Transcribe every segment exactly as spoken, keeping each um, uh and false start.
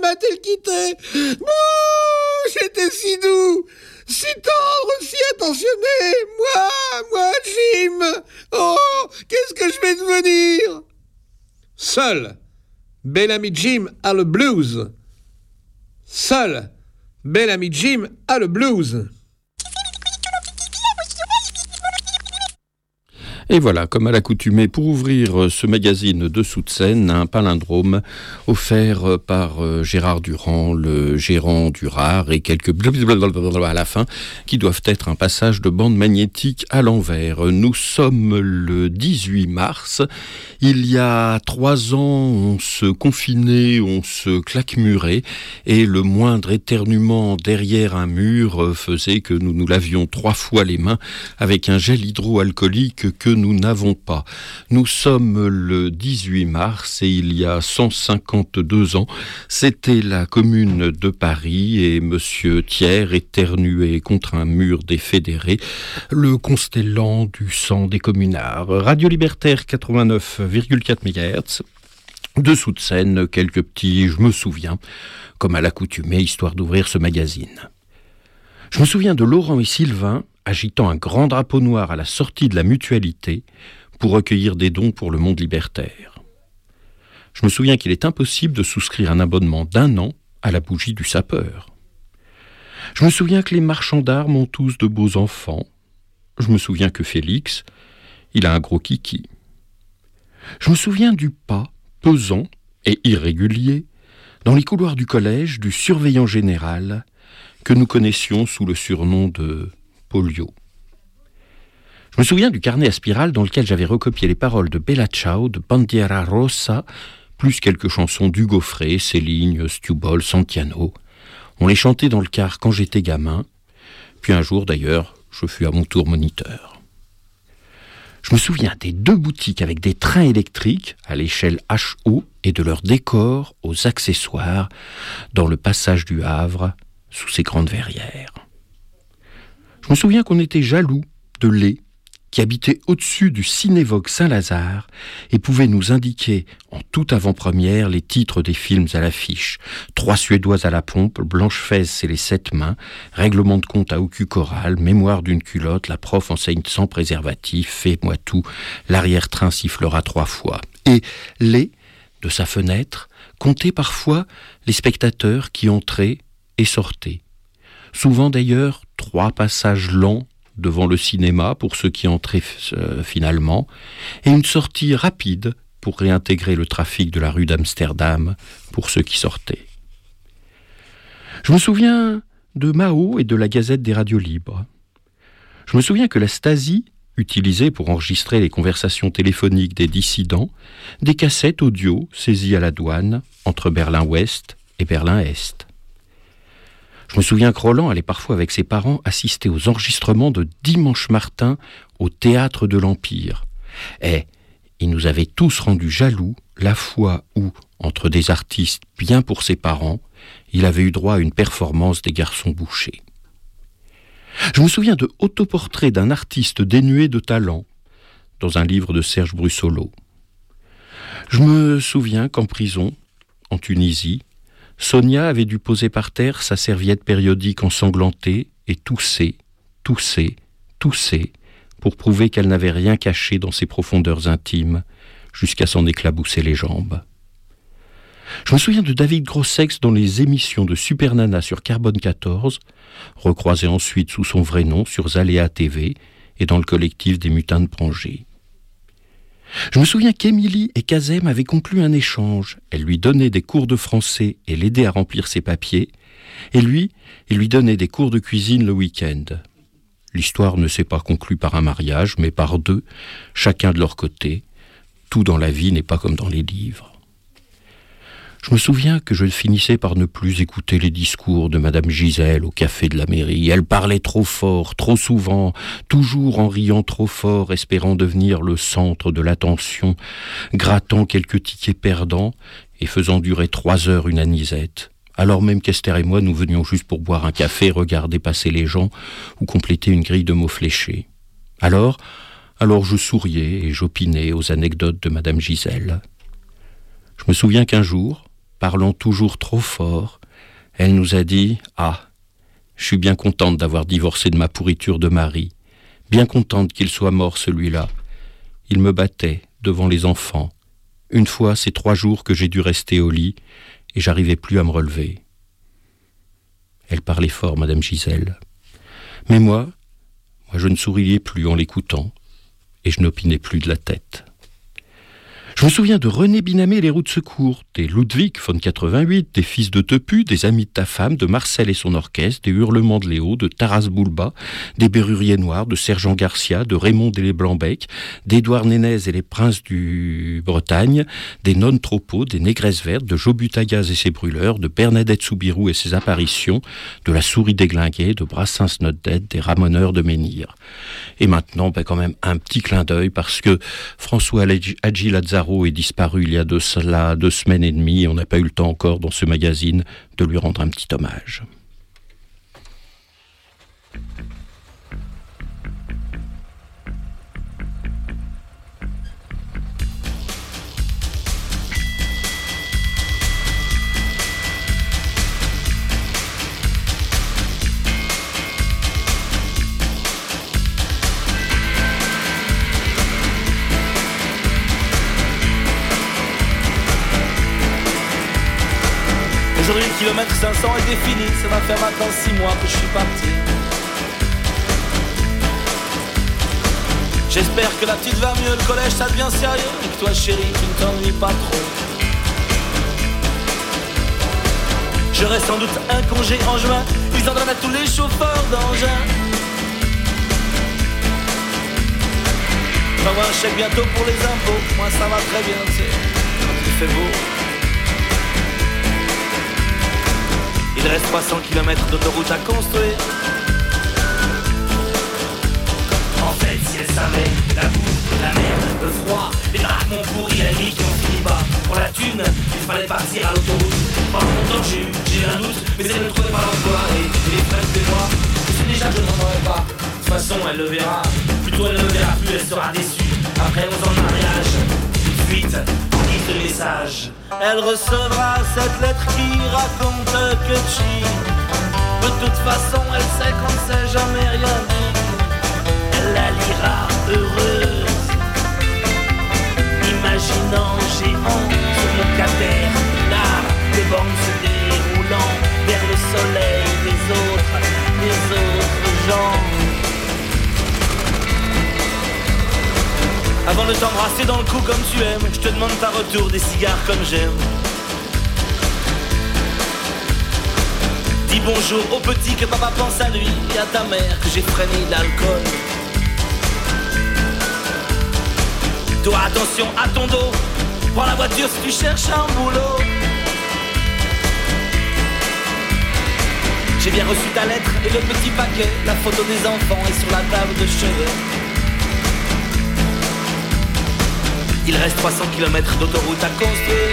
m'a-t-elle quitté? Bouh, j'étais si doux, si tendre, si attentionné. Moi, moi, Jim. Oh, qu'est-ce que je vais devenir? Seul, bel ami Jim a le blues. Seul, bel ami Jim a le blues. Et voilà, comme à l'accoutumée, pour ouvrir ce magazine de Sous-de-Seine, un palindrome offert par Gérard Durand, le gérant du rare, et quelques blablabla à la fin, qui doivent être un passage de bande magnétique à l'envers. Nous sommes le dix-huit mars. Il y a trois ans, on se confinait, on se claquemurait, et le moindre éternuement derrière un mur faisait que nous nous lavions trois fois les mains avec un gel hydroalcoolique que nous n'avons pas. Nous sommes le dix-huit mars et il y a cent cinquante-deux ans, c'était la commune de Paris et Monsieur Thiers éternuait contre un mur des fédérés, le constellant du sang des communards. Radio Libertaire quatre-vingt-neuf virgule quatre mégahertz. Dessous de scène, quelques petits, je me souviens, comme à l'accoutumée, histoire d'ouvrir ce magazine. Je me souviens de Laurent et Sylvain agitant un grand drapeau noir à la sortie de la mutualité pour recueillir des dons pour le monde libertaire. Je me souviens qu'il est impossible de souscrire un abonnement d'un an à la bougie du sapeur. Je me souviens que les marchands d'armes ont tous de beaux enfants. Je me souviens que Félix, il a un gros kiki. Je me souviens du pas pesant et irrégulier dans les couloirs du collège du surveillant général que nous connaissions sous le surnom de Polio. Je me souviens du carnet à spirale dans lequel j'avais recopié les paroles de Bella Ciao, de Bandiera Rossa, plus quelques chansons d'Hugo Frey, Céline, Stewball, Santiano. On les chantait dans le car quand j'étais gamin, puis un jour d'ailleurs, je fus à mon tour moniteur. Je me souviens des deux boutiques avec des trains électriques à l'échelle H O et de leurs décors aux accessoires dans le passage du Havre sous ces grandes verrières. Je me souviens qu'on était jaloux de Lé, qui habitait au-dessus du Cinévogue Saint-Lazare et pouvait nous indiquer en toute avant-première les titres des films à l'affiche. Trois Suédoises à la pompe, Blanche-Fesse et les Sept Mains, Règlement de compte à au cul choral, Mémoire d'une culotte, La prof enseigne sans préservatif, Fais-moi tout, l'arrière-train sifflera trois fois. Et Lé, de sa fenêtre, comptait parfois les spectateurs qui entraient et sortaient. Souvent d'ailleurs, trois passages lents devant le cinéma pour ceux qui entraient euh, finalement, et une sortie rapide pour réintégrer le trafic de la rue d'Amsterdam pour ceux qui sortaient. Je me souviens de Mao et de la Gazette des radios libres. Je me souviens que la Stasi utilisait pour enregistrer les conversations téléphoniques des dissidents des cassettes audio saisies à la douane entre Berlin-Ouest et Berlin-Est. Je me souviens que Roland allait parfois avec ses parents assister aux enregistrements de Dimanche Martin au Théâtre de l'Empire. Et il nous avait tous rendus jaloux la fois où, entre des artistes bien pour ses parents, il avait eu droit à une performance des Garçons Bouchers. Je me souviens de autoportraits d'un artiste dénué de talent dans un livre de Serge Brussolo. Je me souviens qu'en prison, en Tunisie, Sonia avait dû poser par terre sa serviette périodique ensanglantée et tousser, tousser, tousser, pour prouver qu'elle n'avait rien caché dans ses profondeurs intimes, jusqu'à s'en éclabousser les jambes. Je me souviens de David Grossex dans les émissions de Super Nana sur Carbone quatorze, recroisé ensuite sous son vrai nom sur Zaléa T V et dans le collectif des Mutins de Prangé. Je me souviens qu'Émilie et Kazem avaient conclu un échange. Elle lui donnait des cours de français et l'aidait à remplir ses papiers, et lui, il lui donnait des cours de cuisine le week-end. L'histoire ne s'est pas conclue par un mariage, mais par deux, chacun de leur côté. Tout dans la vie n'est pas comme dans les livres. Je me souviens que je finissais par ne plus écouter les discours de Madame Gisèle au café de la mairie. Elle parlait trop fort, trop souvent, toujours en riant trop fort, espérant devenir le centre de l'attention, grattant quelques tickets perdants et faisant durer trois heures une anisette. Alors même qu'Esther et moi, nous venions juste pour boire un café, regarder passer les gens ou compléter une grille de mots fléchés. Alors, alors je souriais et j'opinais aux anecdotes de Madame Gisèle. Je me souviens qu'un jour, parlant toujours trop fort, elle nous a dit « Ah, je suis bien contente d'avoir divorcé de ma pourriture de mari, bien contente qu'il soit mort celui-là. Il me battait devant les enfants. Une fois, c'est trois jours que j'ai dû rester au lit et j'arrivais plus à me relever. » Elle parlait fort, Madame Gisèle. Mais moi, moi, je ne souriais plus en l'écoutant et je n'opinais plus de la tête. Je me souviens de René Binamé et les roues de secours, des Ludwig von quatre-vingt-huit, des Fils de Tepu, des Amis de ta femme, de Marcel et son orchestre, des Hurlements de Léo, de Taras Bulba, des Berruriers Noirs, de Sergent Garcia, de Raymond et les Blancs-Bec, d'Édouard Nénez et les Princes du Bretagne, des Nonnes Tropos, des Négresses Vertes, de Jobutayaz et ses brûleurs, de Bernadette Soubirous et ses apparitions, de La Souris déglinguée, de Brassens Not Dead, des Ramoneurs de Menhir. Et maintenant, ben quand même un petit clin d'œil parce que François Hadji Lazzaro est disparu il y a de cela deux semaines et demie et on n'a pas eu le temps encore dans ce magazine de lui rendre un petit hommage. Aujourd'hui le kilomètre cinq cents est défini, ça va faire maintenant six mois que je suis parti. J'espère que la petite va mieux, le collège ça devient sérieux, et que toi chérie tu ne t'ennuies pas trop. J'aurai sans doute un congé en juin, ils en donnent à tous les chauffeurs d'engins. J'envoie un chèque bientôt pour les impôts, moi ça va très bien, tu sais, quand il fait beau. Il reste trois cents kilomètres d'autoroute à construire. En fait, si elle savait, la boue, la merde, le froid, les braquements pourris, la nuit qui en finit pas. Pour la thune, il fallait partir à l'autoroute. Pendant longtemps j'ai eu, j'ai eu un doute, mais elle ne trouvait pas l'emploi. Et, et les frères de moi, je sais déjà que je n'en aurai pas. De toute façon, elle le verra. Plutôt elle ne le verra plus, elle sera déçue. Après onze ans de mariage, une fuite, en guise de message. Elle recevra cette lettre qui raconte que tu. De toute façon, elle sait qu'on ne sait jamais rien dit. Elle la lira heureuse, imaginant géant sur mon caterpillar, les bornes se déroulant vers le soleil des autres, des autres gens. Avant de t'embrasser dans le cou comme tu aimes, je te demande par retour des cigares comme j'aime. Dis bonjour au petit que papa pense à lui et à ta mère que j'ai freiné l'alcool. Toi attention à ton dos, prends la voiture si tu cherches un boulot. J'ai bien reçu ta lettre et le petit paquet, la photo des enfants est sur la table de chevet. Il reste trois cents kilomètres d'autoroute à construire.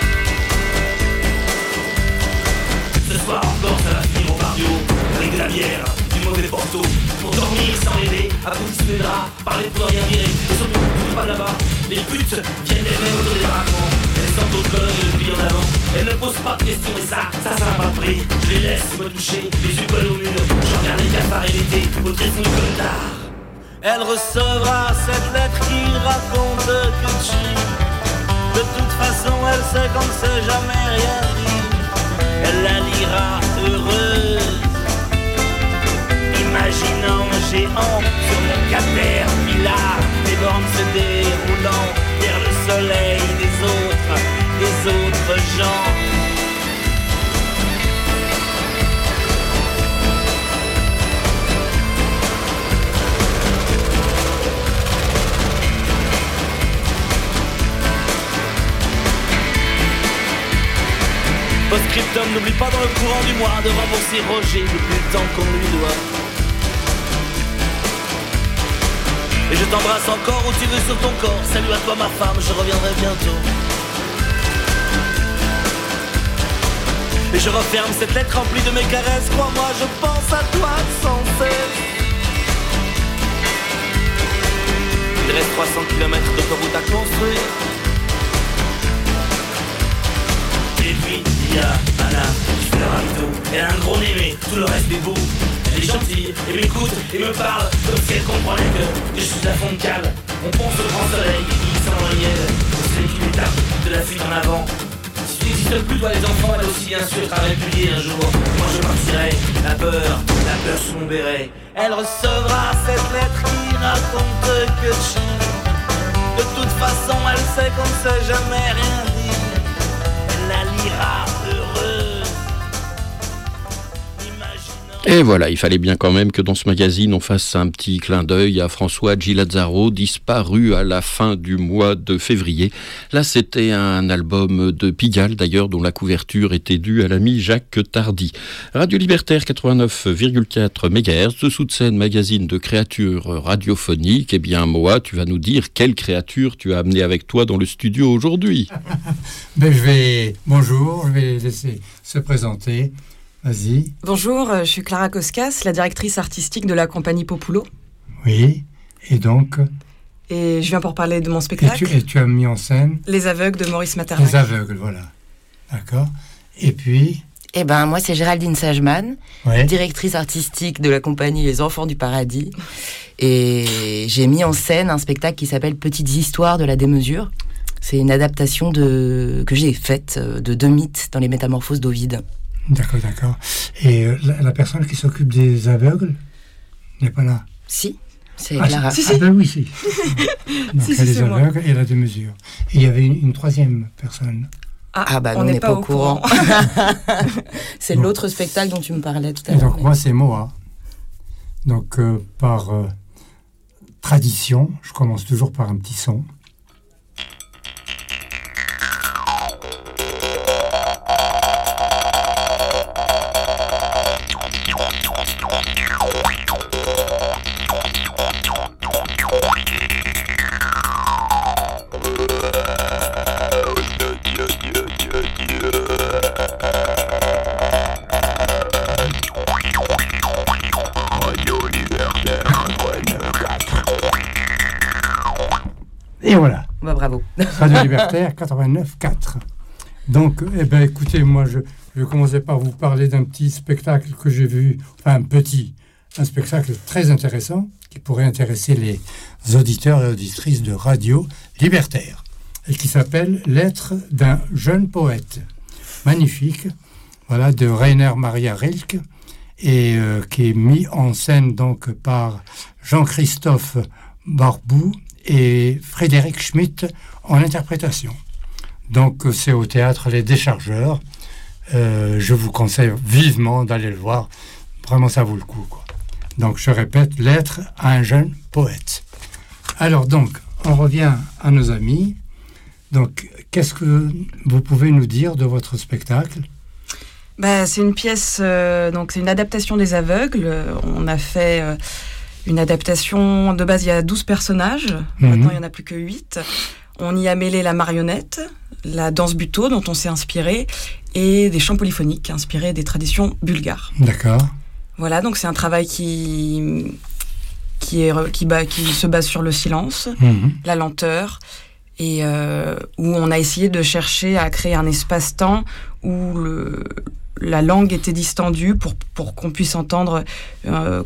Ce soir encore ça va finir au bar du haut, avec de la bière, du mauvais porto. Pour dormir sans rêver, à positionner les draps, parler pour rien virer. Et surtout, tout pas là-bas, les putes viennent elles-mêmes autour des baraquements. Elles sentent au cologne depuis en avant. Elles ne posent pas de questions et ça, ça ça va pas pris. Je les laisse me toucher, les yeux collés au mur. Je regarde les cafards et l'été, au tréfonds du coltard. Elle recevra cette lettre qui raconte que tu. De toute façon, elle sait qu'on ne sait jamais rien dit. Elle la lira heureuse, imaginant un géant sur mon caterpillar, les bornes se déroulant vers le soleil des autres, des autres gens. Post-scriptum, n'oublie pas dans le courant du mois de rembourser Roger depuis le temps qu'on lui doit. Et je t'embrasse encore où tu veux sur ton corps. Salut à toi ma femme, je reviendrai bientôt. Et je referme cette lettre remplie de mes caresses. Crois-moi, je pense à toi sans cesse. Il reste trois cents kilomètres d'autoroute à construire. Et puis tout le reste est beau. Elle est gentille, et m'écoute, et me parle, comme si elle comprenait que, que je suis à fond de cale. On pense au grand soleil, qui sent dans le miel, c'est qui m'étape de la fuite en avant. Si tu n'existes plus, toi les enfants, elle aussi bien sûr t'as répudié un jour. Moi je partirai, la peur, la peur sous mon béret. Elle recevra cette lettre qui raconte que de toute façon elle sait qu'on ne sait jamais rien dire. Elle la lira heureuse. Et voilà, il fallait bien quand même que dans ce magazine, on fasse un petit clin d'œil à François Gilazzaro, disparu à la fin du mois de février. Là, c'était un album de Pigalle, d'ailleurs, dont la couverture était due à l'ami Jacques Tardy. Radio Libertaire quatre-vingt-neuf virgule quatre mégahertz, dessous de scène, magazine de créatures radiophoniques. Eh bien, Moa, tu vas nous dire quelle créature tu as amenée avec toi dans le studio aujourd'hui. Ben, je vais... Bonjour, je vais laisser se présenter. Vas-y. Bonjour, je suis Clara Koskas, la directrice artistique de la compagnie Populo. Oui, et donc... Et je viens pour parler de mon spectacle. Et tu, et tu as mis en scène... Les aveugles de Maurice Maeterlinck. Les aveugles, voilà. D'accord. Et puis... Eh ben, moi, c'est Géraldine Sageman, ouais. directrice artistique de la compagnie Les Enfants du Paradis. Et j'ai mis en scène un spectacle qui s'appelle Petites histoires de la démesure. C'est une adaptation de... que j'ai faite de deux mythes dans les Métamorphoses d'Ovide. D'accord, d'accord. Et euh, la, la personne qui s'occupe des aveugles n'est pas là? Si, c'est ah, Clara. Si, si. Ah ben oui, si. Donc si, il y a si, les aveugles et la démesure. Et il y avait une, une troisième personne. Ah, ah bah on n'est pas, pas au courant. courant. C'est bon. L'autre spectacle dont tu me parlais tout à et l'heure. Donc mais... moi, c'est Moa. Donc euh, par euh, tradition, je commence toujours par un petit son. Et voilà. Bah, bravo. Radio Libertaire quatre-vingt-neuf quatre. Donc, eh ben, écoutez, moi, je, je vais commencer par vous parler d'un petit spectacle que j'ai vu, enfin, un petit, un spectacle très intéressant qui pourrait intéresser les auditeurs et auditrices de Radio Libertaire et qui s'appelle Lettre d'un jeune poète. Magnifique, voilà, de Rainer Maria Rilke et euh, qui est mis en scène donc par Jean-Christophe Barboux et Frédéric Schmitt en interprétation. Donc c'est au théâtre Les Déchargeurs. Euh, je vous conseille vivement d'aller le voir. Vraiment, ça vaut le coup, quoi. Donc je répète, Lettre à un jeune poète. Alors donc, on revient à nos amis. Donc, qu'est-ce que vous pouvez nous dire de votre spectacle ? Bah, c'est une pièce, euh, donc c'est une adaptation des aveugles. On a fait... Euh, Une adaptation, de base, il y a douze personnages. Mmh. Maintenant, il n'y en a plus que huit. On y a mêlé la marionnette, la danse buto, dont on s'est inspiré, et des chants polyphoniques inspirés des traditions bulgares. D'accord. Voilà, donc c'est un travail qui, qui, est, qui, ba, qui se base sur le silence, mmh. la lenteur, et euh, où on a essayé de chercher à créer un espace-temps où le, la langue était distendue pour, pour qu'on puisse entendre... Euh,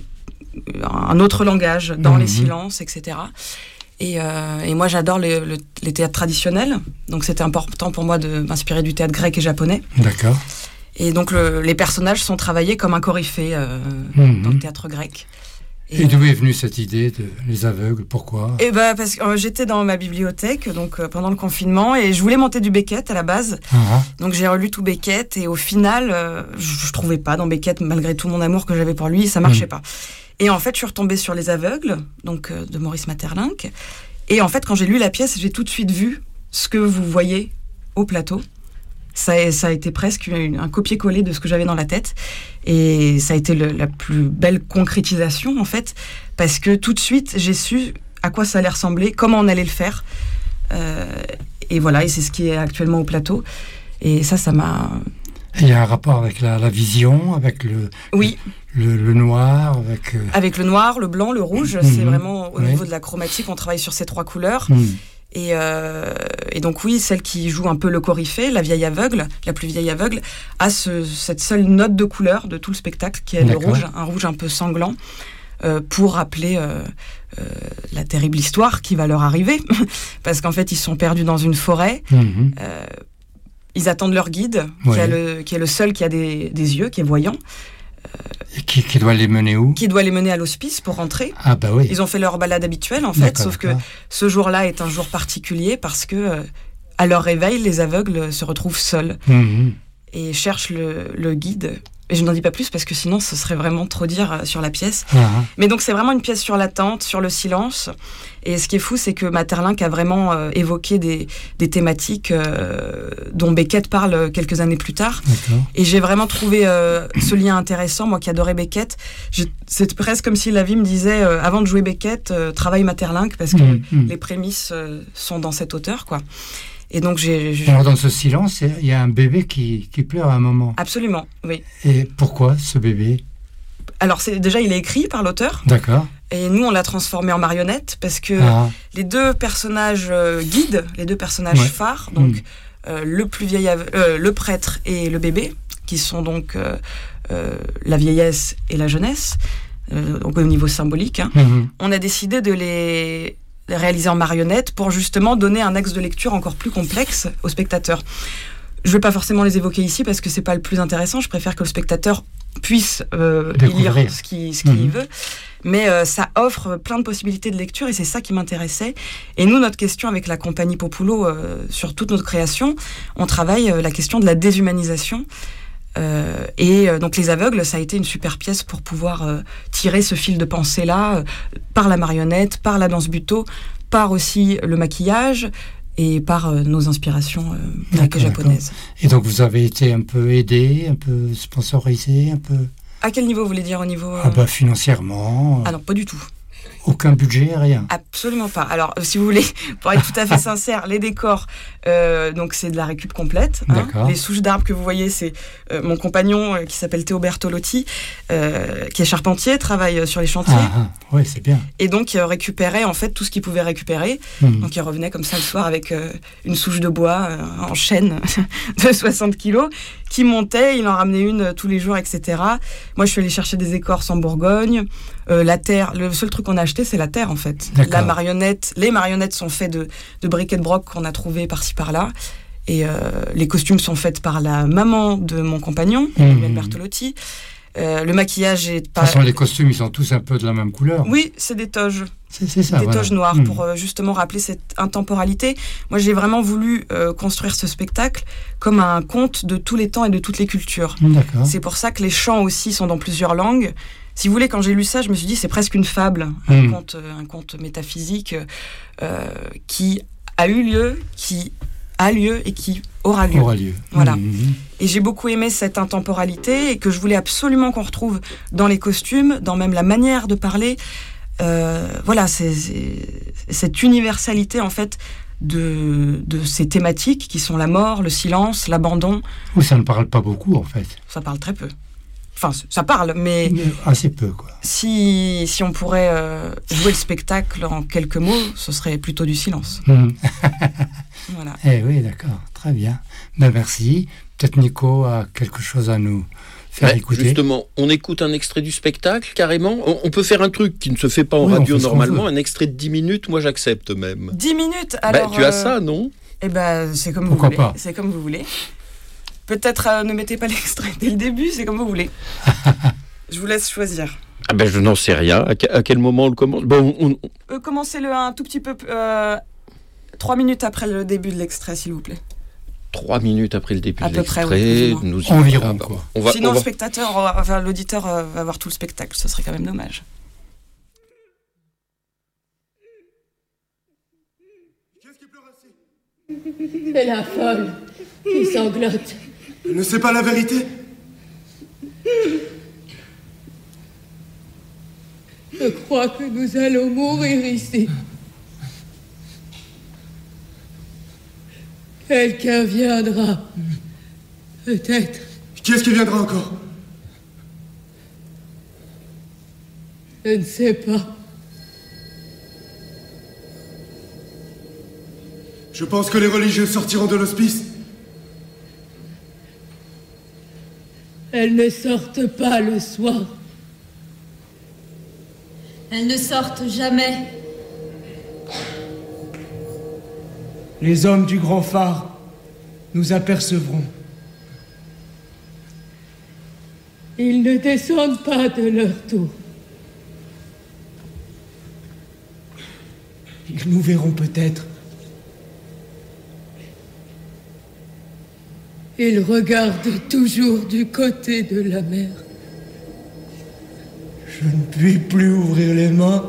un autre langage dans mmh. les silences, et cetera. Et, euh, et moi, j'adore les, le, les théâtres traditionnels, donc c'était important pour moi de m'inspirer du théâtre grec et japonais. D'accord. Et donc, le, les personnages sont travaillés comme un coryphée euh, mmh. dans le théâtre grec. Et, et d'où est venue cette idée de les aveugles ? Pourquoi ? Eh ben, parce que euh, j'étais dans ma bibliothèque donc, euh, pendant le confinement et je voulais monter du Beckett à la base. Ah. Donc j'ai relu tout Beckett et au final, euh, je ne trouvais pas dans Beckett, malgré tout mon amour que j'avais pour lui, ça ne marchait mmh. pas. Et en fait, je suis retombée sur Les Aveugles, donc euh, de Maurice Maeterlinck. Et en fait, quand j'ai lu la pièce, j'ai tout de suite vu ce que vous voyez au plateau. Ça a, ça a été presque une, un copier-coller de ce que j'avais dans la tête. Et ça a été le, la plus belle concrétisation, en fait, parce que tout de suite, j'ai su à quoi ça allait ressembler, comment on allait le faire. Euh, et voilà, et c'est ce qui est actuellement au plateau. Et ça, ça m'a... Il y a un rapport avec la, la vision, avec le... Oui. Le, le noir, avec... Euh... Avec le noir, le blanc, le rouge. Mmh. C'est vraiment, au oui. niveau de la chromatique, on travaille sur ces trois couleurs. Mmh. Et, euh, et donc oui, celle qui joue un peu le coryphée, la vieille aveugle, la plus vieille aveugle, a ce, cette seule note de couleur de tout le spectacle, qui est D'accord. le rouge, un rouge un peu sanglant, euh, pour rappeler euh, euh, la terrible histoire qui va leur arriver. Parce qu'en fait, ils sont perdus dans une forêt. Mhm. Euh, ils attendent leur guide, Ouais. qui, a le, qui est le seul qui a des, des yeux, qui est voyant, Et qui, qui doit les mener où? qui doit les mener à l'hospice pour rentrer. Ah bah oui. Ils ont fait leur balade habituelle, en fait, D'accord, sauf que d'accord. ce jour-là est un jour particulier parce que, euh, à leur réveil, les aveugles se retrouvent seuls Mhm. et cherchent le, le guide. Et je n'en dis pas plus parce que sinon, ce serait vraiment trop dire euh, sur la pièce. Ah, ah. Mais donc, c'est vraiment une pièce sur l'attente, sur le silence. Et ce qui est fou, c'est que Maeterlinck a vraiment euh, évoqué des, des thématiques euh, dont Beckett parle quelques années plus tard. D'accord. Et j'ai vraiment trouvé euh, ce lien intéressant, moi qui adorais Beckett. Je- C'est presque comme si la vie me disait, euh, avant de jouer Beckett, euh, travaille Maeterlinck, parce que Mhm, mhm. les prémices euh, sont dans cet auteur, quoi. Et donc j'ai... j'ai- Alors dans ce silence, il y a un bébé qui, qui pleure à un moment. Absolument, oui. Et pourquoi ce bébé? Alors c'est, déjà, il est écrit par l'auteur, D'accord. et nous, on l'a transformé en marionnette, parce que Ah, les deux personnages euh, guides, les deux personnages Ouais. phares, donc Mm. euh, le plus vieil, ave- euh, le prêtre et le bébé, qui sont donc euh, euh, la vieillesse et la jeunesse, euh, donc au niveau symbolique, hein. mhm. On a décidé de les réaliser en marionnettes pour justement donner un axe de lecture encore plus complexe au spectateur. Je ne vais pas forcément les évoquer ici parce que c'est pas le plus intéressant. Je préfère que le spectateur puisse euh, y Découvrir. lire ce qu'il ce qu'il Mhm. veut. Mais euh, ça offre plein de possibilités de lecture et c'est ça qui m'intéressait. Et nous, notre question avec la compagnie Populo, euh, sur toute notre création, on travaille euh, la question de la déshumanisation. Euh, et euh, donc les aveugles, ça a été une super pièce pour pouvoir euh, tirer ce fil de pensée-là euh, par la marionnette, par la danse buto, par aussi le maquillage et par euh, nos inspirations euh, grecques et D'accord, japonaises. Et donc vous avez été un peu aidé, un peu sponsorisé, un peu... À quel niveau vous voulez dire au niveau euh, Ah bah financièrement, Ah non, pas du tout. aucun budget, rien. Absolument pas. Alors, euh, si vous voulez, pour être tout à fait sincère, les décors, euh, donc c'est de la récup complète. hein. D'accord. Les souches d'arbres que vous voyez, c'est euh, mon compagnon euh, qui s'appelle Théo Bertolotti, euh, qui est charpentier, travaille euh, sur les chantiers, Ah, ah, ouais, c'est bien. et donc euh, récupérait en fait tout ce qu'il pouvait récupérer. Mhm. Donc il revenait comme ça le soir avec euh, une souche de bois euh, en chêne de soixante kilos, qui montait, il en ramenait une euh, tous les jours, et cetera. Moi, je suis allée chercher des écorces en Bourgogne. Euh, la terre, le seul truc qu'on a acheté, c'est la terre en fait. D'accord. La marionnette, les marionnettes sont faites de, de briquets de broc qu'on a trouvé par-ci par-là. Et euh, les costumes sont faits par la maman de mon compagnon, Emmanuel Mhm. Bertolotti. Euh, le maquillage est De pas... toute façon, les costumes, ils sont tous un peu de la même couleur. Oui, c'est des toges. C'est c'est ça, des voilà. toges noires Mhm. pour euh, justement rappeler cette intemporalité. Moi, j'ai vraiment voulu euh, construire ce spectacle comme un conte de tous les temps et de toutes les cultures. D'accord. C'est pour ça que les chants aussi sont dans plusieurs langues. Si vous voulez, quand j'ai lu ça, je me suis dit c'est presque une fable, un, Mhm. conte, euh, un conte métaphysique euh, qui a eu lieu, qui a lieu et qui aura lieu. Aura lieu. Voilà. Mhm. Et j'ai beaucoup aimé cette intemporalité et que je voulais absolument qu'on retrouve dans les costumes, dans même la manière de parler. Euh, voilà, c'est, c'est- cette universalité en fait de, de ces thématiques qui sont la mort, le silence, l'abandon. Ou ça ne parle pas beaucoup, en fait. Ça parle très peu. Enfin, ça parle, mais Mais assez peu, quoi. si, si on pourrait euh, jouer le spectacle en quelques mots, ce serait plutôt du silence. Mhm. Voilà. Eh oui, d'accord. Très bien. Ben, merci. Peut-être Nico a quelque chose à nous faire Ouais, écouter. justement, on écoute un extrait du spectacle, carrément. On, on peut faire un truc qui ne se fait pas en Oui, on radio fait ce qu'on normalement, veut. un extrait de dix minutes, moi j'accepte même. Dix minutes, Bah, alors... tu as euh, ça, non? Eh ben, c'est comme Pourquoi vous voulez. pas. C'est comme vous voulez. Peut-être euh, ne mettez pas l'extrait dès le début, c'est comme vous voulez. Je vous laisse choisir. Ah ben je n'en sais rien. À, que- à quel moment on le commence? Bon, on- on- Euh, commencez-le un tout petit peu... Euh, trois minutes après le début de l'extrait, s'il vous plaît. trois minutes après le début À de peu près, l'extrait, oui, plus ou moins. nous y- Environ, Ah, bah, quoi. On va, Sinon, on le va- spectateur, aura- enfin, l'auditeur euh, va voir tout le spectacle. Ce serait quand même dommage. C'est la folle qui sanglote. Elle ne sait pas la vérité. Je crois que nous allons mourir ici. Quelqu'un viendra. Peut-être. Qui est-ce qui viendra encore? Je ne sais pas. Je pense que les religieux sortiront de l'hospice. Elles ne sortent pas le soir. Elles ne sortent jamais. Les hommes du grand phare nous apercevront. Ils ne descendent pas de leur tour. Ils nous verront peut-être. Ils regardent toujours du côté de la mer. Je ne puis plus ouvrir les mains.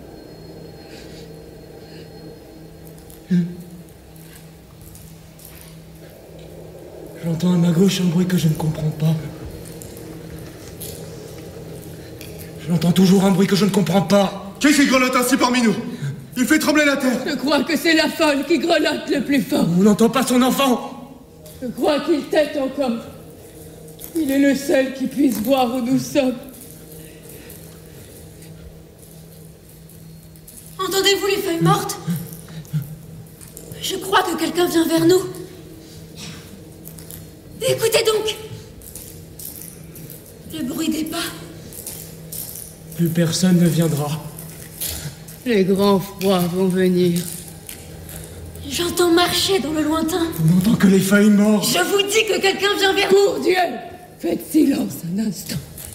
J'entends à ma gauche un bruit que je ne comprends pas. J'entends toujours un bruit que je ne comprends pas. Qui qui grelotte ainsi parmi nous? Il fait trembler la terre. Je crois que c'est la folle qui grelotte le plus fort. On n'entend pas son enfant. Je crois qu'il tète encore. Il est le seul qui puisse voir où nous sommes. Entendez-vous les feuilles mortes? Je crois que quelqu'un vient vers nous. Écoutez donc. Le bruit des pas. Plus personne ne viendra. Les grands froids vont venir. J'entends marcher dans le lointain. On n'entend que les feuilles mortes. Je vous dis que quelqu'un vient vers nous. Pour Dieu, faites silence un instant.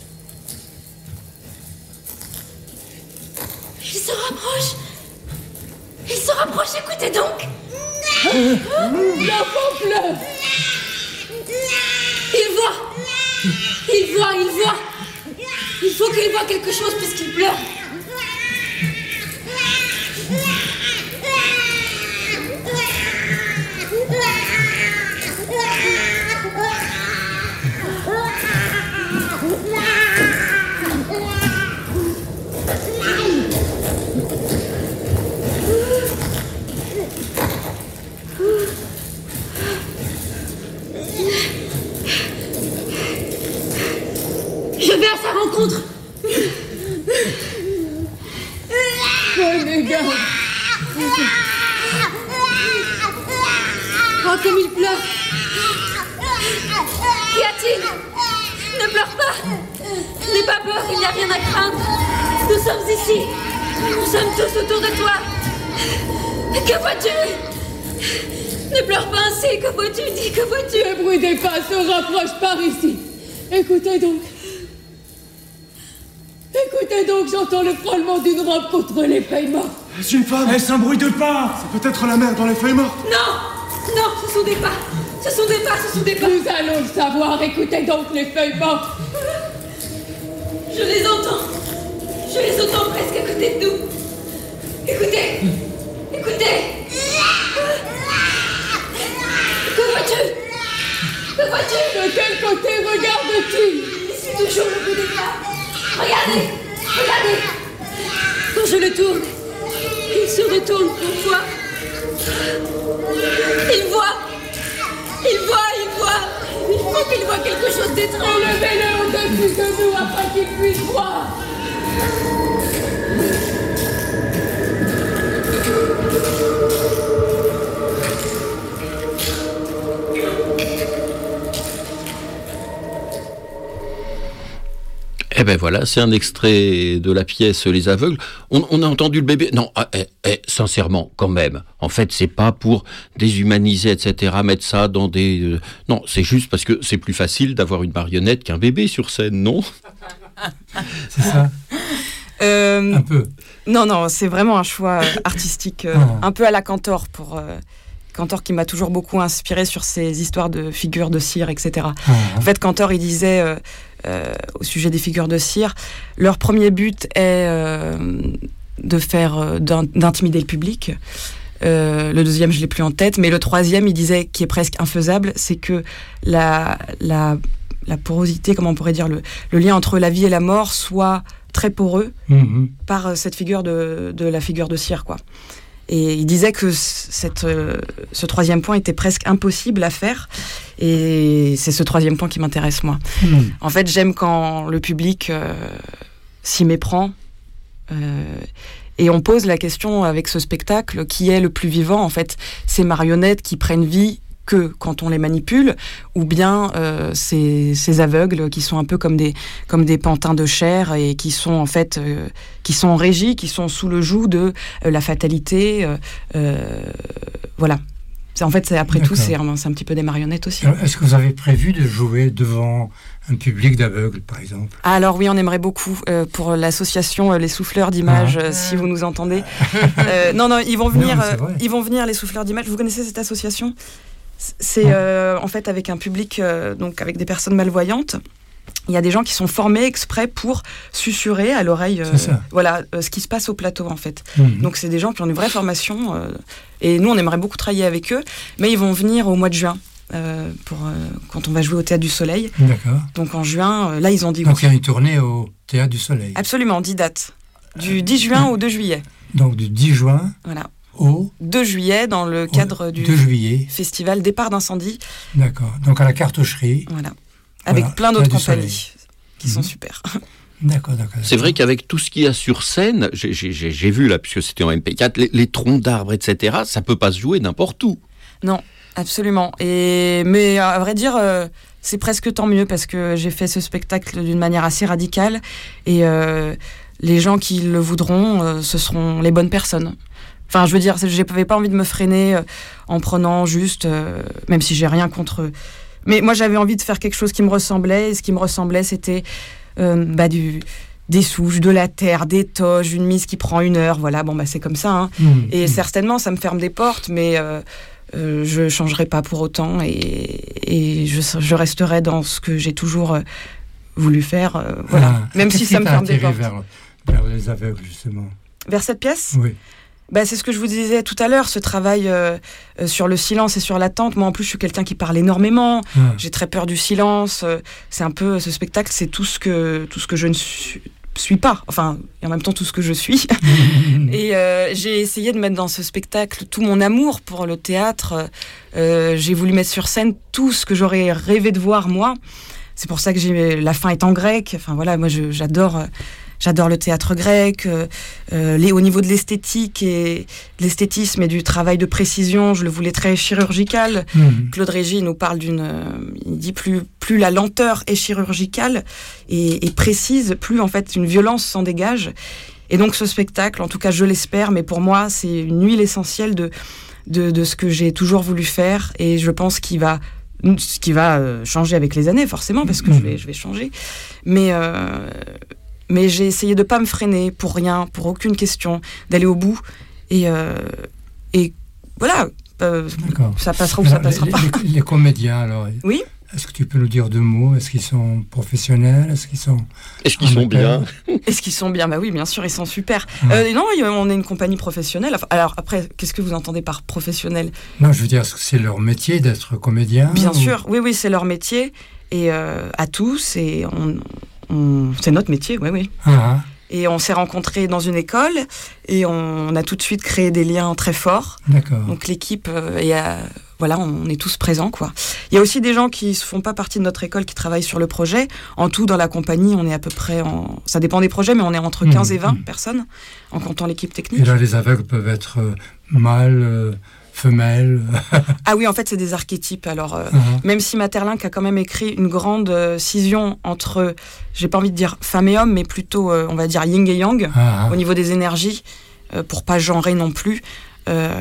Il se rapproche. Il se rapproche, écoutez donc. L'enfant pleure. Il voit. Il voit, il voit. Il faut qu'il voie quelque chose puisqu'il pleure. Je vais à sa rencontre. Prenez garde. Oh, comme il pleure. Qu'y a-t-il? Ne pleure pas. N'aie pas peur, il n'y a rien à craindre. Nous sommes ici. Nous sommes tous autour de toi. Que vois-tu? Ne pleure pas ainsi. Que vois-tu? Dis, que vois-tu? Le bruit des pas se rapproche par ici. Écoutez donc. Écoutez donc, j'entends le frôlement d'une robe contre les feuilles mortes. C'est une femme. Est-ce un bruit de pas? C'est peut-être la mère dans les feuilles mortes. Non. Non, ce sont des pas. Ce sont des pas, ce sont des pas. Nous allons le savoir. Écoutez donc les feuilles mortes. Je les entends. Je les entends presque à côté de nous. Écoutez. Écoutez. Que vois-tu? Que vois-tu? De quel côté regardes-tu? Ici toujours le bout des pas. Regardez. Regardez. Quand je le tourne, il se retourne pour toi. Il voit. Il voit, il voit. Il faut qu'il voit quelque chose d'étrange. Enlevez-le au-dessus de nous afin qu'il puisse voir. Eh ben voilà, c'est un extrait de la pièce Les Aveugles. On, on a entendu le bébé. Non, eh, eh, sincèrement, quand même. En fait, c'est pas pour déshumaniser, et cetera. Mettre ça dans des. Euh, non, c'est juste parce que c'est plus facile d'avoir une marionnette qu'un bébé sur scène, non? C'est ça. Euh, un peu. Non, non, c'est vraiment un choix artistique, euh, oh. un peu à la Cantor pour. Euh, Cantor qui m'a toujours beaucoup inspiré sur ces histoires de figures de cire, et cetera. Ah. En fait, Cantor, il disait euh, euh, au sujet des figures de cire, leur premier but est euh, de faire, euh, d'intimider le public. Euh, le deuxième, je l'ai plus en tête, mais le troisième, il disait, qui est presque infaisable, c'est que la, la, la porosité, comment on pourrait dire, le, le lien entre la vie et la mort soit très poreux mmh. par cette figure de, de la figure de cire, quoi. Et il disait que cette, euh, ce troisième point était presque impossible à faire. Et c'est ce troisième point qui m'intéresse, moi. Mmh. En fait, j'aime quand le public euh, s'y méprend. Euh, Et on pose la question avec ce spectacle, qui est le plus vivant, en fait, ces marionnettes qui prennent vie que quand on les manipule, ou bien euh, ces, ces aveugles qui sont un peu comme des, comme des pantins de chair et qui sont en fait euh, qui sont en régie, qui sont sous le joug de euh, la fatalité. Euh, euh, voilà. C'est, en fait, c'est, après D'accord. tout, c'est un, c'est un petit peu des marionnettes aussi. Alors, est-ce que vous avez prévu de jouer devant un public d'aveugles, par exemple ? Alors oui, on aimerait beaucoup euh, pour l'association euh, Les Souffleurs d'Images, ah. euh, si vous nous entendez. euh, non, non, ils vont venir, non, euh, ils vont venir les Souffleurs d'Images. Vous connaissez cette association ? C'est euh, en fait avec un public, euh, donc avec des personnes malvoyantes. Il y a des gens qui sont formés exprès pour susurrer à l'oreille euh, voilà, euh, ce qui se passe au plateau, en fait. Mmh. Donc, c'est des gens qui ont une vraie formation. Euh, et nous, on aimerait beaucoup travailler avec eux. Mais ils vont venir au mois de juin, euh, pour, euh, quand on va jouer au Théâtre du Soleil. D'accord. Donc, en juin, euh, là, ils ont dit... Donc, il y a une tournée au Théâtre du Soleil. Absolument, dix dates. Du dix juin au deux juillet. Donc, du dix juin... Voilà. Au deux juillet, dans le cadre du festival Départ d'incendie. D'accord. Donc, à la Cartoucherie. Voilà. Avec voilà, plein d'autres compagnies qui mmh. sont super. D'accord, d'accord. C'est vrai qu'avec tout ce qu'il y a sur scène, j'ai, j'ai, j'ai vu là, puisque c'était en M P quatre, les, les troncs d'arbres, et cetera, ça peut pas se jouer n'importe où. Non, absolument. Et, mais à vrai dire, euh, c'est presque tant mieux parce que j'ai fait ce spectacle d'une manière assez radicale et euh, les gens qui le voudront, euh, ce seront les bonnes personnes. Enfin, je veux dire, je n'avais pas envie de me freiner euh, en prenant juste, euh, même si j'ai rien contre... Mais moi, j'avais envie de faire quelque chose qui me ressemblait. Et ce qui me ressemblait, c'était euh, bah, du, des souches, de la terre, des toges, une mise qui prend une heure. Voilà, bon, bah, c'est comme ça. Hein. Mmh. Et mmh. certainement, ça me ferme des portes, mais euh, euh, je ne changerai pas pour autant. Et, et je, je resterai dans ce que j'ai toujours euh, voulu faire. Euh, voilà. Ah, même si ça me ferme des portes. Vers, vers les aveugles, justement. Vers cette pièce ? Oui. Bah, c'est ce que je vous disais tout à l'heure, ce travail euh, euh, sur le silence et sur l'attente. Moi, en plus, je suis quelqu'un qui parle énormément. Ouais. J'ai très peur du silence. Euh, c'est un peu, ce spectacle, c'est tout ce que, tout ce que je ne suis, suis pas. Enfin, et en même temps, tout ce que je suis. et euh, j'ai essayé de mettre dans ce spectacle tout mon amour pour le théâtre. Euh, j'ai voulu mettre sur scène tout ce que j'aurais rêvé de voir, moi. C'est pour ça que j'ai, la fin est en grec. Enfin, voilà, moi, je, j'adore... Euh, J'adore le théâtre grec, euh, euh, les, au niveau de l'esthétique et de l'esthétisme et du travail de précision, je le voulais très chirurgical. Mmh. Claude Régis nous parle d'une... Euh, il dit plus, plus la lenteur est chirurgicale et, et précise, plus en fait une violence s'en dégage. Et donc ce spectacle, en tout cas je l'espère, mais pour moi c'est une huile essentielle de, de, de ce que j'ai toujours voulu faire et je pense qu'il va... Ce qui va euh, changer avec les années, forcément, parce que mmh. je, vais, je vais changer. Mais... Euh, Mais j'ai essayé de ne pas me freiner pour rien, pour aucune question, d'aller au bout. Et, euh, et voilà, euh, ça passera ou alors, ça passera les, pas. Les, les comédiens, alors. Oui. Est-ce que tu peux nous dire deux mots ? Est-ce qu'ils sont professionnels ? Est-ce qu'ils sont... Est-ce qu'ils sont bien ? Est-ce qu'ils sont bien ? Bah oui, bien sûr, ils sont super. Ouais. Euh, non, on est une compagnie professionnelle. Alors après, qu'est-ce que vous entendez par professionnel ? Non, je veux dire, est-ce que c'est leur métier d'être comédien ? Bien ou... sûr, oui, oui, c'est leur métier. Et euh, à tous, et on... On... C'est notre métier, oui, oui. Ah. Et on s'est rencontrés dans une école et on a tout de suite créé des liens très forts. D'accord. Donc l'équipe, euh, et, euh, voilà, on est tous présents, quoi. Il y a aussi des gens qui ne font pas partie de notre école qui travaillent sur le projet. En tout, dans la compagnie, on est à peu près en... Ça dépend des projets, mais on est entre quinze mmh, et vingt mmh. personnes, en comptant l'équipe technique. Et là, les aveugles peuvent être euh, mâles... Euh... femelles. Ah oui, en fait, c'est des archétypes. Alors, euh, uh-huh. même si Maeterlinck a quand même écrit une grande euh, scission entre, j'ai pas envie de dire femme et homme, mais plutôt, euh, on va dire yin et yang, uh-huh. au niveau des énergies, euh, pour pas genrer non plus. Euh,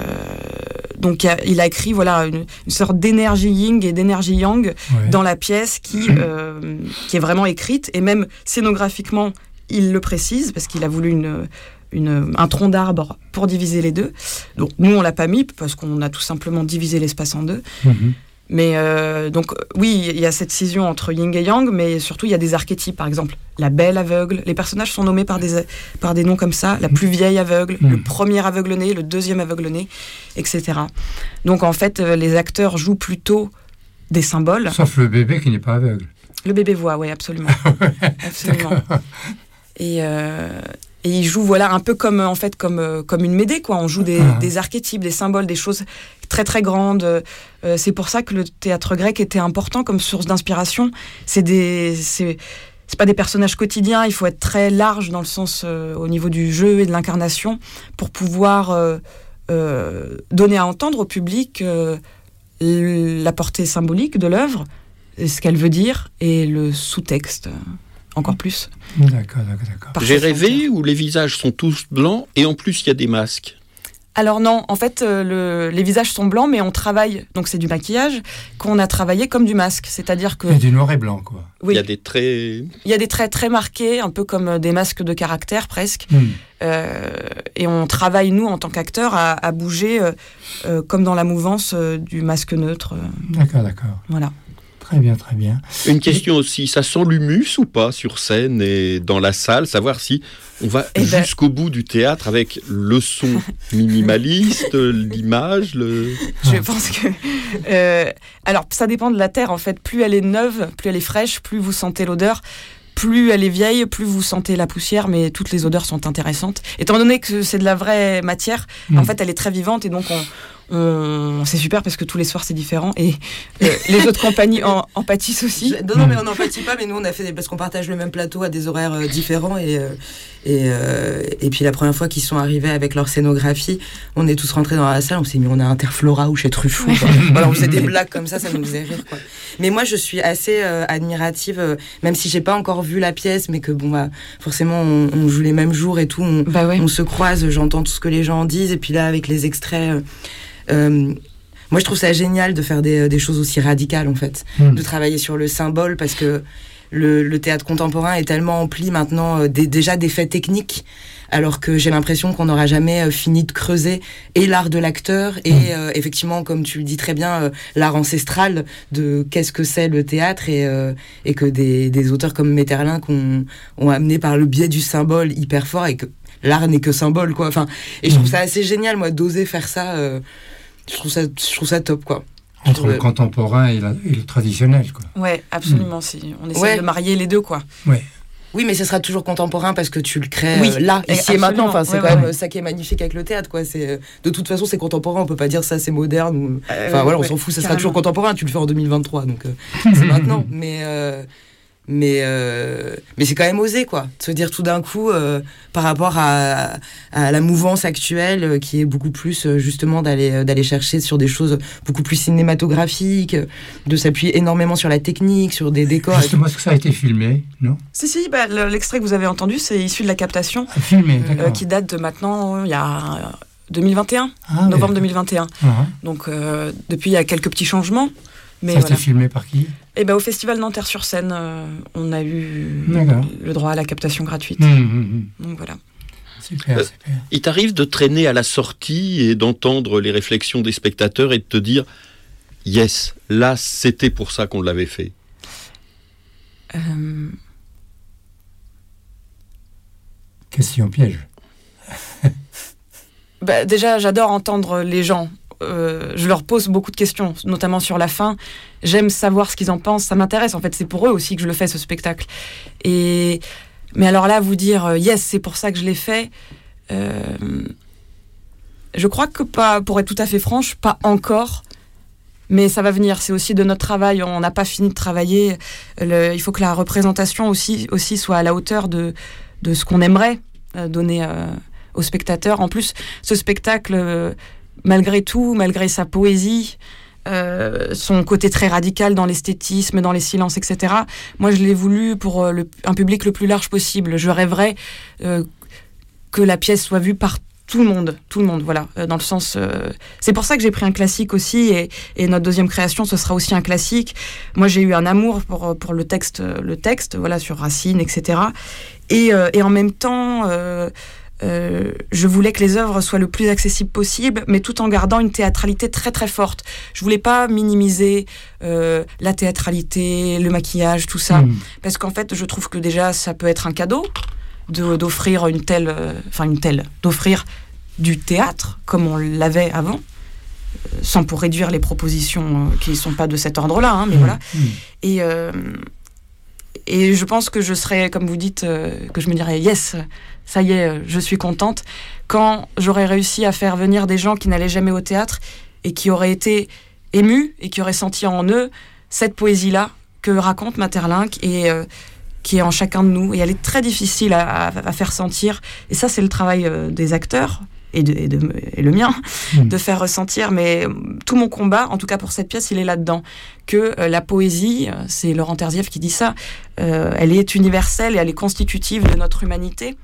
donc, il a écrit voilà une, une sorte d'énergie yin et d'énergie yang ouais. dans la pièce qui, euh, qui est vraiment écrite, et même scénographiquement, il le précise, parce qu'il a voulu une... Une, un tronc d'arbre pour diviser les deux. Donc nous, on l'a pas mis parce qu'on a tout simplement divisé l'espace en deux. Mmh. Mais euh, donc oui, il y a cette scission entre yin et yang, mais surtout il y a des archétypes. Par exemple, la belle aveugle. Les personnages sont nommés par des, par des noms comme ça. La plus vieille aveugle, mmh. le premier aveugle-né, le deuxième aveugle-né, et cetera. Donc en fait, les acteurs jouent plutôt des symboles. Sauf le bébé qui n'est pas aveugle. Le bébé voit, oui, absolument. absolument. Et... Euh, Et il joue voilà un peu comme en fait comme euh, comme une Médée quoi. On joue des, ah. des archétypes, des symboles, des choses très très grandes. Euh, c'est pour ça que le théâtre grec était important comme source d'inspiration. C'est des c'est c'est pas des personnages quotidiens, il faut être très large dans le sens euh, au niveau du jeu et de l'incarnation pour pouvoir euh, euh, donner à entendre au public euh, la portée symbolique de l'œuvre, ce qu'elle veut dire et le sous-texte euh, encore plus. D'accord, d'accord, d'accord. J'ai rêvé où les visages sont tous blancs et en plus il y a des masques. Alors non, en fait, euh, le, les visages sont blancs, mais on travaille, donc c'est du maquillage, qu'on a travaillé comme du masque. C'est-à-dire que... Il y a du noir et blanc, quoi. Oui. Il y a des traits... Il y a des traits très marqués, un peu comme des masques de caractère, presque. Mm. Euh, et on travaille, nous, en tant qu'acteurs, à, à bouger euh, euh, comme dans la mouvance euh, du masque neutre. D'accord, d'accord. Voilà. Très bien, très bien. Une question aussi, ça sent l'humus ou pas sur scène et dans la salle, savoir si on va Eh ben... jusqu'au bout du théâtre avec le son minimaliste, l'image, le... Je pense que... Euh, alors, ça dépend de la terre, en fait. Plus elle est neuve, plus elle est fraîche, plus vous sentez l'odeur. Plus elle est vieille, plus vous sentez la poussière, mais toutes les odeurs sont intéressantes. Étant donné que c'est de la vraie matière, mmh. en fait, elle est très vivante et donc on, on, c'est super parce que tous les soirs c'est différent et euh, les autres compagnies en, en pâtissent aussi. Je, non, non, mais on n'en pâtit pas, mais nous on a fait des, parce qu'on partage le même plateau à des horaires euh, différents et euh, et euh, et puis la première fois qu'ils sont arrivés avec leur scénographie, on est tous rentrés dans la salle, on s'est mis on est à Interflora ou chez Truffaut. Voilà, on faisait des blagues comme ça, ça nous faisait rire, quoi. Mais moi je suis assez euh, admirative, euh, même si j'ai pas encore vu la pièce, mais que bon bah forcément on, on joue les mêmes jours et tout, on, bah ouais. on se croise, j'entends tout ce que les gens disent et puis là avec les extraits. Euh, Euh, moi, je trouve ça génial de faire des, des choses aussi radicales, en fait. Mmh. De travailler sur le symbole, parce que le, le théâtre contemporain est tellement empli maintenant euh, des, déjà des faits techniques, alors que j'ai l'impression qu'on n'aura jamais euh, fini de creuser et l'art de l'acteur et mmh. euh, effectivement, comme tu le dis très bien, euh, l'art ancestral de qu'est-ce que c'est le théâtre et, euh, et que des, des auteurs comme Maeterlinck ont, ont amené par le biais du symbole hyper fort et que l'art n'est que symbole, quoi. Enfin, et je trouve ça assez génial, moi, d'oser faire ça. Euh, je trouve ça, je trouve ça top, quoi. Entre trouve... le contemporain et, la, et le traditionnel, quoi. Ouais, absolument. Mmh. Si on essaie ouais. de marier les deux, quoi. Ouais. Oui, mais ce sera toujours contemporain parce que tu le crées oui, euh, là, ici absolument. Et maintenant. Enfin, c'est ouais, quand ouais. même ça qui est magnifique avec le théâtre, quoi. C'est de toute façon, c'est contemporain. On peut pas dire ça, c'est moderne. Ou... Euh, enfin voilà, on ouais, s'en fout. Ça carrément. sera toujours contemporain. Tu le fais en deux mille vingt-trois, donc euh, c'est maintenant. Mais euh, mais euh, mais c'est quand même osé, quoi. De se dire tout d'un coup euh, par rapport à, à la mouvance actuelle euh, qui est beaucoup plus euh, justement d'aller d'aller chercher sur des choses beaucoup plus cinématographiques, de s'appuyer énormément sur la technique, sur des décors. Justement, est-ce que ça a été filmé, non? Si si, bah, l'extrait que vous avez entendu, c'est issu de la captation ah, filmé, euh, qui date de maintenant il y a deux mille vingt et un, ah, novembre ouais. deux mille vingt et un. Uh-huh. Donc euh, depuis il y a quelques petits changements. Mais ça a voilà. été filmé par qui? Eh ben, au Festival Nanterre-sur-Seine, euh, on a eu D'accord. le droit à la captation gratuite. Mmh, mmh. Donc voilà. Super, euh, super. Il t'arrive de traîner à la sortie et d'entendre les réflexions des spectateurs et de te dire « Yes, là, c'était pour ça qu'on l'avait fait ». Euh... Question piège. bah, déjà, j'adore entendre les gens. Euh, je leur pose beaucoup de questions, notamment sur la fin. J'aime savoir ce qu'ils en pensent, ça m'intéresse. En fait, c'est pour eux aussi que je le fais, ce spectacle. Et... Mais alors là, vous dire euh, « yes, c'est pour ça que je l'ai fait euh... », je crois que, pas, pour être tout à fait franche, pas encore. Mais ça va venir, c'est aussi de notre travail. On n'a pas fini de travailler. Le... Il faut que la représentation aussi, aussi soit à la hauteur de, de ce qu'on aimerait euh, donner euh, aux spectateurs. En plus, ce spectacle... Euh, malgré tout, malgré sa poésie, euh, son côté très radical dans l'esthétisme, dans les silences, et cetera, moi, je l'ai voulu pour le, un public le plus large possible. Je rêverais euh, que la pièce soit vue par tout le monde, tout le monde, voilà, euh, dans le sens... Euh, c'est pour ça que j'ai pris un classique aussi, et, et notre deuxième création, ce sera aussi un classique. Moi, j'ai eu un amour pour, pour le texte, le texte, voilà, sur Racine, et cetera. Et, euh, et en même temps... Euh, Euh, je voulais que les œuvres soient le plus accessibles possible, mais tout en gardant une théâtralité très très forte. Je voulais pas minimiser euh, la théâtralité, le maquillage, tout ça, mmh. parce qu'en fait, je trouve que déjà, ça peut être un cadeau de, d'offrir une telle, enfin euh, une telle, d'offrir du théâtre comme on l'avait avant, euh, sans pour réduire les propositions euh, qui sont pas de cet ordre-là, hein, mais mmh. voilà. Mmh. Et euh, et je pense que je serais, comme vous dites, euh, que je me dirais yes. Ça y est, je suis contente, quand j'aurais réussi à faire venir des gens qui n'allaient jamais au théâtre et qui auraient été émus et qui auraient senti en eux cette poésie-là que raconte Maeterlinck et, euh, qui est en chacun de nous, et elle est très difficile à, à, à faire sentir. Et ça, c'est le travail euh, des acteurs, et, de, et, de, et le mien, mmh. de faire ressentir. Mais tout mon combat, en tout cas pour cette pièce, il est là-dedans. Que euh, la poésie, c'est Laurent Terzieff qui dit ça, euh, elle est universelle et elle est constitutive de notre humanité.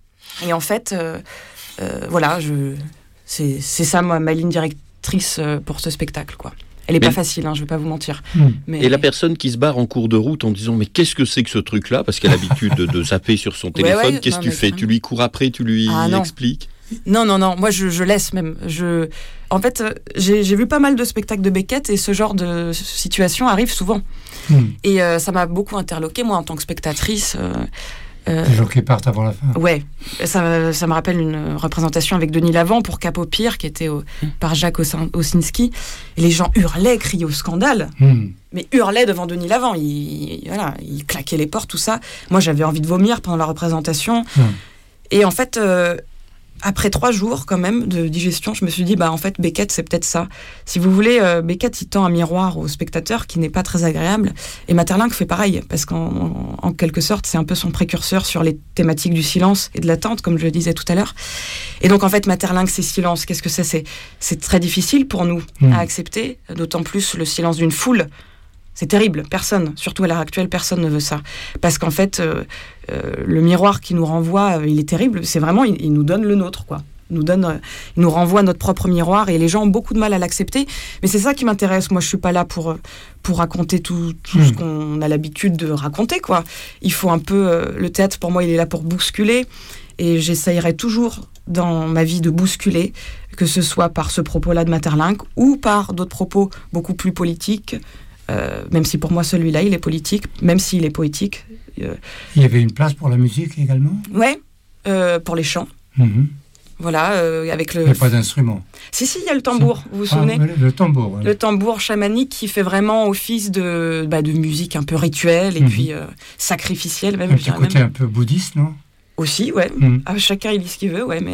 Et en fait, euh, euh, voilà, je, c'est, c'est ça ma, ma ligne directrice pour ce spectacle, quoi. Elle n'est pas facile, hein, je ne vais pas vous mentir. Mmh. Mais... Et la personne qui se barre en cours de route en disant « Mais qu'est-ce que c'est que ce truc-là » parce qu'elle a l'habitude de, de zapper sur son téléphone, ouais, ouais, qu'est-ce que tu fais ? Tu lui cours après, tu lui ah, expliques ? Non, non, non, moi je, je laisse même. Je... En fait, j'ai, j'ai vu pas mal de spectacles de Beckett et ce genre de situation arrive souvent. Mmh. Et euh, ça m'a beaucoup interloquée, moi, en tant que spectatrice. Euh... Euh, Les gens qui partent avant la fin. Ouais, ça, ça me rappelle une représentation avec Denis Lavant pour Cap au Pire, qui était au, par Jacques Osinski. Et les gens hurlaient, criaient au scandale, mm. mais hurlaient devant Denis Lavant. Ils, voilà, ils claquaient les portes, tout ça. Moi, j'avais envie de vomir pendant la représentation. Mm. Et en fait, euh, après trois jours, quand même, de digestion, je me suis dit, bah, en fait, Beckett, c'est peut-être ça. Si vous voulez, euh, Beckett, il tend un miroir au spectateur qui n'est pas très agréable. Et Maeterlinck fait pareil, parce qu'en en quelque sorte, c'est un peu son précurseur sur les thématiques du silence et de l'attente, comme je le disais tout à l'heure. Et donc, en fait, Maeterlinck, c'est silence. Qu'est-ce que c'est ? c'est, c'est très difficile pour nous mmh. à accepter, d'autant plus le silence d'une foule. C'est terrible, personne, surtout à l'heure actuelle, personne ne veut ça. Parce qu'en fait, euh, euh, le miroir qui nous renvoie, euh, il est terrible, c'est vraiment, il, il nous donne le nôtre, quoi. Il nous, donne, euh, il nous renvoie notre propre miroir et les gens ont beaucoup de mal à l'accepter. Mais c'est ça qui m'intéresse, moi je ne suis pas là pour, pour raconter tout, tout mmh. ce qu'on a l'habitude de raconter, quoi. Il faut un peu, euh, le théâtre pour moi il est là pour bousculer et j'essayerai toujours dans ma vie de bousculer, que ce soit par ce propos-là de Maeterlinck ou par d'autres propos beaucoup plus politiques. Euh, même si pour moi celui-là il est politique, même s'il est poétique. Euh... Il y avait une place pour la musique également ? Ouais, euh, pour les chants. Mm-hmm. Voilà, euh, avec le. Il n'y a pas d'instrument. Si, si, il y a le tambour, vous vous ah, souvenez ? Le, le tambour. Ouais. Le tambour chamanique qui fait vraiment office de, bah, de musique un peu rituelle et mm-hmm. puis euh, sacrificielle même. Un petit côté même. Un peu bouddhiste, non ? Aussi, ouais. Mm. Ah, chacun il dit ce qu'il veut, ouais, mais.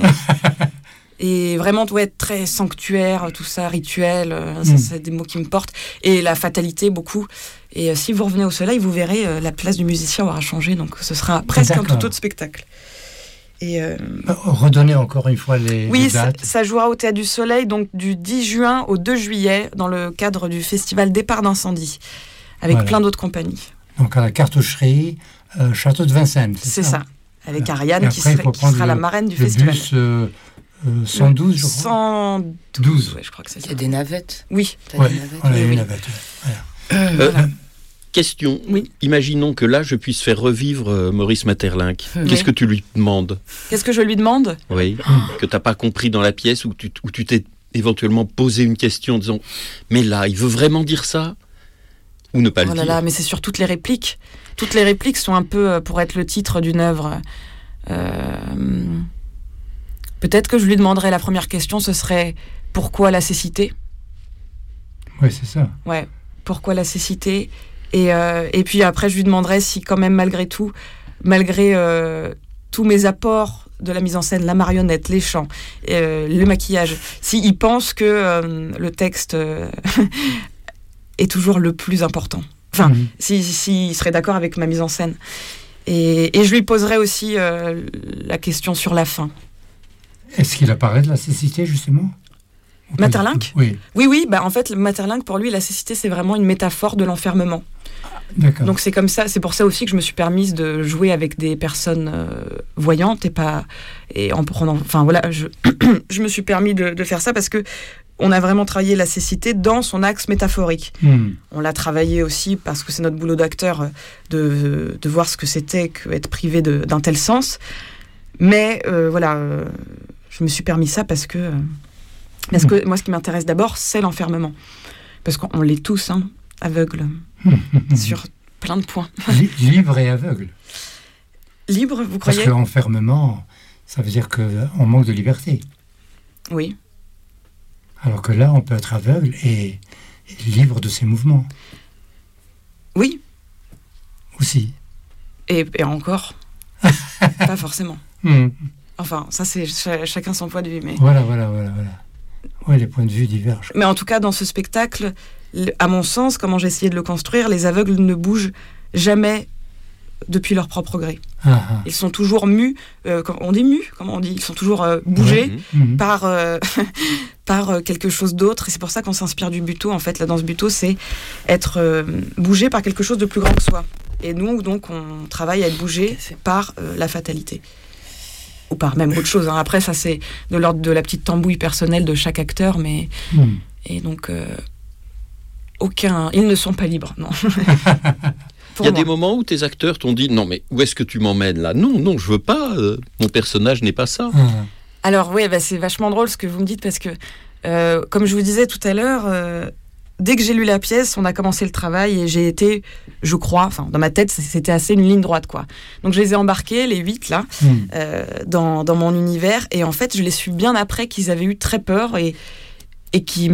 Et vraiment, ouais, très sanctuaire, tout ça, rituel, euh, mmh. ça, c'est des mots qui me portent. Et la fatalité, beaucoup. Et euh, si vous revenez au soleil, vous verrez, euh, la place du musicien aura changé, donc ce sera presque D'accord. un tout autre spectacle. Et euh... Redonnez encore une fois les, oui, les dates. Oui, ça, ça jouera au Théâtre du Soleil, donc du dix juin au deux juillet, dans le cadre du festival Départ d'incendie, avec voilà. plein d'autres compagnies. Donc à la cartoucherie, euh, Château de Vincennes, c'est, c'est ça, ça, avec voilà. Ariane, après, qui, serait, qui sera le, la marraine du le festival. Bus, euh, Euh, cent douze, je crois. cent douze, ouais, je crois que c'est ça. Il y a des navettes. Oui. Ouais, des navettes. on a oui, une oui. navette. Voilà. Euh, voilà. Question. Oui. Imaginons que là, je puisse faire revivre euh, Maurice Maeterlinck. Oui. Qu'est-ce que tu lui demandes ? Qu'est-ce que je lui demande ? Oui. Que tu n'as pas compris dans la pièce, ou tu, où tu t'es éventuellement posé une question en disant « Mais là, il veut vraiment dire ça ?» Ou ne pas oh le là dire. Là, mais c'est sur toutes les répliques. Toutes les répliques sont un peu pour être le titre d'une œuvre. Euh... Peut-être que je lui demanderais, la première question, ce serait « Pourquoi la cécité ?» Oui, c'est ça. Ouais, pourquoi la cécité ? Et, euh, et puis après, je lui demanderais si quand même, malgré tout, malgré euh, tous mes apports de la mise en scène, la marionnette, les chants, euh, le maquillage, s'il pense que euh, le texte euh, est toujours le plus important. Enfin, mmh. s'il si, si, si serait d'accord avec ma mise en scène. Et, et je lui poserais aussi euh, la question sur la fin. Est-ce qu'il apparaît de la cécité, justement ? Maeterlinck ? Oui. Oui, oui. Bah, en fait, Maeterlinck, pour lui, la cécité, c'est vraiment une métaphore de l'enfermement. D'accord. Donc c'est comme ça, c'est pour ça aussi que je me suis permise de jouer avec des personnes euh, voyantes et pas... Et en prenant... Enfin, voilà, je, je me suis permis de, de faire ça parce que on a vraiment travaillé la cécité dans son axe métaphorique. Mmh. On l'a travaillé aussi parce que c'est notre boulot d'acteur de, de voir ce que c'était qu'être privé de, d'un tel sens. Mais euh, voilà... Euh, je me suis permis ça parce que, parce que moi, ce qui m'intéresse d'abord, c'est l'enfermement. Parce qu'on l'est tous, hein, aveugles, sur plein de points. Libre et aveugle. Libre, vous croyez ? Parce que l'enfermement, ça veut dire qu'on manque de liberté. Oui. Alors que là, on peut être aveugle et libre de ses mouvements. Oui. Aussi. Et, et encore, pas forcément. Mmh. Enfin, ça, c'est ch- chacun son point de vue. Mais... Voilà, voilà, voilà, voilà. Oui, les points de vue divergent. Mais en tout cas, dans ce spectacle, le, à mon sens, comment j'ai essayé de le construire, les aveugles ne bougent jamais depuis leur propre gré. Ah, ah. Ils sont toujours mus, euh, on dit mus, comment on dit, ils sont toujours euh, bougés Mmh, mmh. par, euh, par euh, quelque chose d'autre. Et c'est pour ça qu'on s'inspire du buto. En fait, la danse buto, c'est être euh, bougé par quelque chose de plus grand que soi. Et nous, donc, on travaille à être bougé par euh, la fatalité. Ou par même autre chose. Hein. Après, ça, c'est de l'ordre de la petite tambouille personnelle de chaque acteur. Mais... Mmh. Et donc, euh, aucun... Ils ne sont pas libres, non. Il y a moi. des moments où tes acteurs t'ont dit « Non, mais où est-ce que tu m'emmènes là ? Non, non, je veux pas. euh, mon personnage n'est pas ça. Ah. » Alors oui, bah, c'est vachement drôle ce que vous me dites parce que, euh, comme je vous disais tout à l'heure, euh, dès que j'ai lu la pièce, on a commencé le travail et j'ai été, je crois, enfin dans ma tête, c'était assez une ligne droite, quoi. Donc je les ai embarqués, les huit là, Mmh. euh, dans, dans mon univers et en fait, je l'ai su bien après qu'ils avaient eu très peur et et qu'ils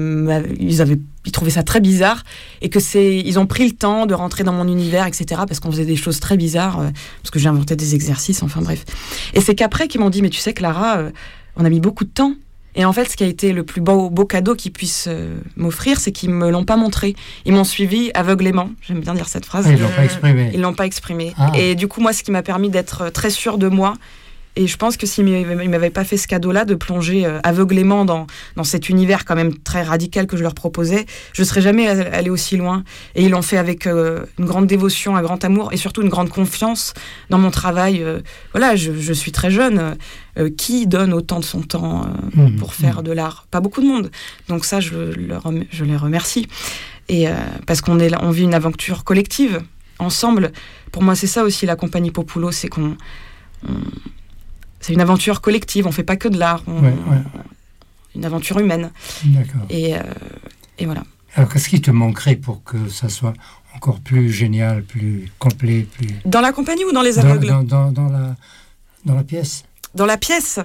ils avaient ils trouvaient ça très bizarre et que c'est ils ont pris le temps de rentrer dans mon univers, et cetera, parce qu'on faisait des choses très bizarres, euh, parce que j'ai inventé des exercices, enfin bref. Et c'est qu'après qu'ils m'ont dit, mais tu sais Clara, euh, on a mis beaucoup de temps. Et en fait, ce qui a été le plus beau, beau cadeau qu'ils puissent euh, m'offrir, c'est qu'ils me l'ont pas montré. Ils m'ont suivi aveuglément. J'aime bien dire cette phrase. Ah, ils l'ont pas exprimé. Ils l'ont pas exprimé. Ah. Et du coup, moi, ce qui m'a permis d'être très sûre de moi. Et je pense que s'ils ne m'avaient pas fait ce cadeau-là, de plonger euh, aveuglément dans, dans cet univers quand même très radical que je leur proposais, je ne serais jamais allée aussi loin. Et ils l'ont fait avec euh, une grande dévotion, un grand amour et surtout une grande confiance dans mon travail. Euh, voilà, je, je suis très jeune. Euh, qui donne autant de son temps euh, Mmh, pour faire mmh. de l'art ? Pas beaucoup de monde. Donc ça, je, leur, je les remercie. Et, euh, parce qu'on est là, on vit une aventure collective, ensemble. Pour moi, c'est ça aussi la compagnie Populo, c'est qu'on... On, c'est une aventure collective, on fait pas que de l'art, on, Ouais, ouais. une aventure humaine. D'accord. Et, euh, et voilà. Alors, qu'est-ce qui te manquerait pour que ça soit encore plus génial, plus complet, plus... Dans la compagnie ou dans les Dans, aveugles ? dans, dans, dans la, dans la pièce. Dans la pièce,